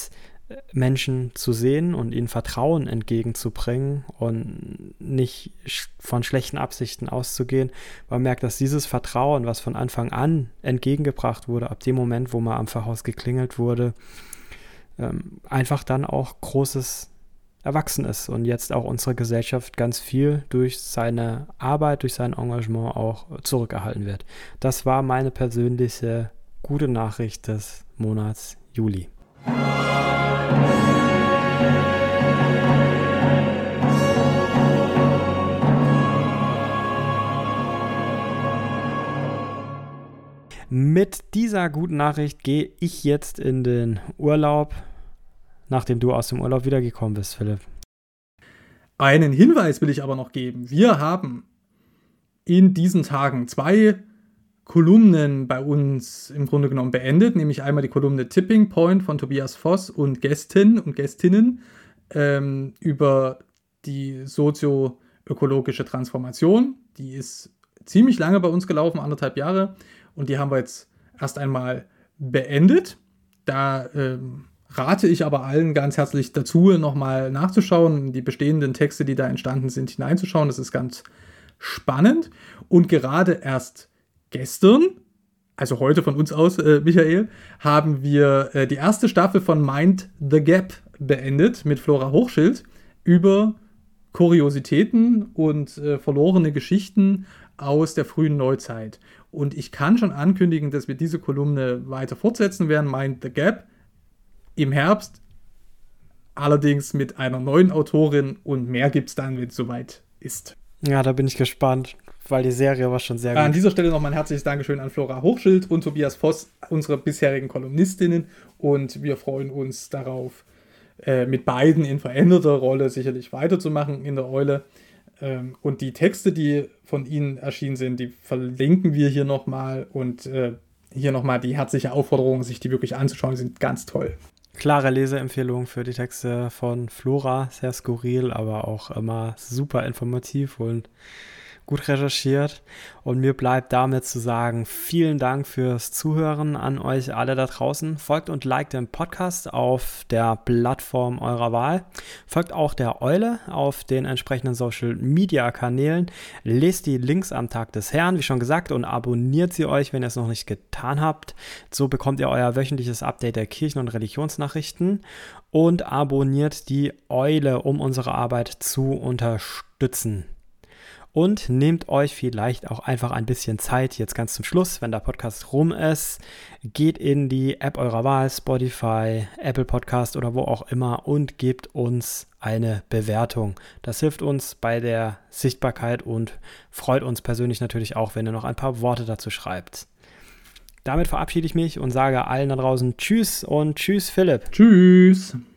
Menschen zu sehen und ihnen Vertrauen entgegenzubringen und nicht von schlechten Absichten auszugehen. Man merkt, dass dieses Vertrauen, was von Anfang an entgegengebracht wurde, ab dem Moment, wo man am Pfarrhaus geklingelt wurde, einfach dann auch großes erwachsen ist und jetzt auch unsere Gesellschaft ganz viel durch seine Arbeit, durch sein Engagement auch zurückerhalten wird. Das war meine persönliche gute Nachricht des Monats Juli. Mit dieser guten Nachricht gehe ich jetzt in den Urlaub, nachdem du aus dem Urlaub wiedergekommen bist, Philipp. Einen Hinweis will ich aber noch geben. Wir haben in diesen Tagen 2 Kolumnen bei uns im Grunde genommen beendet, nämlich einmal die Kolumne Tipping Point von Tobias Voss und Gästen und Gästinnen über die sozioökologische Transformation. Die ist ziemlich lange bei uns gelaufen, 1,5 Jahre, und die haben wir jetzt erst einmal beendet. Da rate ich aber allen ganz herzlich dazu, nochmal nachzuschauen, die bestehenden Texte, die da entstanden sind, hineinzuschauen. Das ist ganz spannend. Und gerade erst gestern, also heute von uns aus, Michael, haben wir die erste Staffel von Mind the Gap beendet mit Flora Hochschild über Kuriositäten und verlorene Geschichten aus der frühen Neuzeit. Und ich kann schon ankündigen, dass wir diese Kolumne weiter fortsetzen werden, Mind the Gap, im Herbst, allerdings mit einer neuen Autorin, und mehr gibt es dann, wenn es soweit ist. Ja, da bin ich gespannt, weil die Serie war schon sehr gut. An dieser Stelle nochmal ein herzliches Dankeschön an Flora Hochschild und Tobias Voss, unsere bisherigen Kolumnistinnen, und wir freuen uns darauf, mit beiden in veränderter Rolle sicherlich weiterzumachen in der Eule. Und die Texte, die von ihnen erschienen sind, die verlinken wir hier nochmal, und hier nochmal die herzliche Aufforderung, sich die wirklich anzuschauen, die sind ganz toll. Klare Leseempfehlung für die Texte von Flora, sehr skurril, aber auch immer super informativ und gut recherchiert. Und mir bleibt damit zu sagen, vielen Dank fürs Zuhören an euch alle da draußen. Folgt und liked den Podcast auf der Plattform eurer Wahl. Folgt auch der Eule auf den entsprechenden Social-Media-Kanälen. Lest die Links am Tag des Herrn, wie schon gesagt, und abonniert sie euch, wenn ihr es noch nicht getan habt. So bekommt ihr euer wöchentliches Update der Kirchen- und Religionsnachrichten. Und abonniert die Eule, um unsere Arbeit zu unterstützen. Und nehmt euch vielleicht auch einfach ein bisschen Zeit, jetzt ganz zum Schluss, wenn der Podcast rum ist. Geht in die App eurer Wahl, Spotify, Apple Podcast oder wo auch immer, und gebt uns eine Bewertung. Das hilft uns bei der Sichtbarkeit und freut uns persönlich natürlich auch, wenn ihr noch ein paar Worte dazu schreibt. Damit verabschiede ich mich und sage allen da draußen Tschüss und Tschüss, Philipp. Tschüss.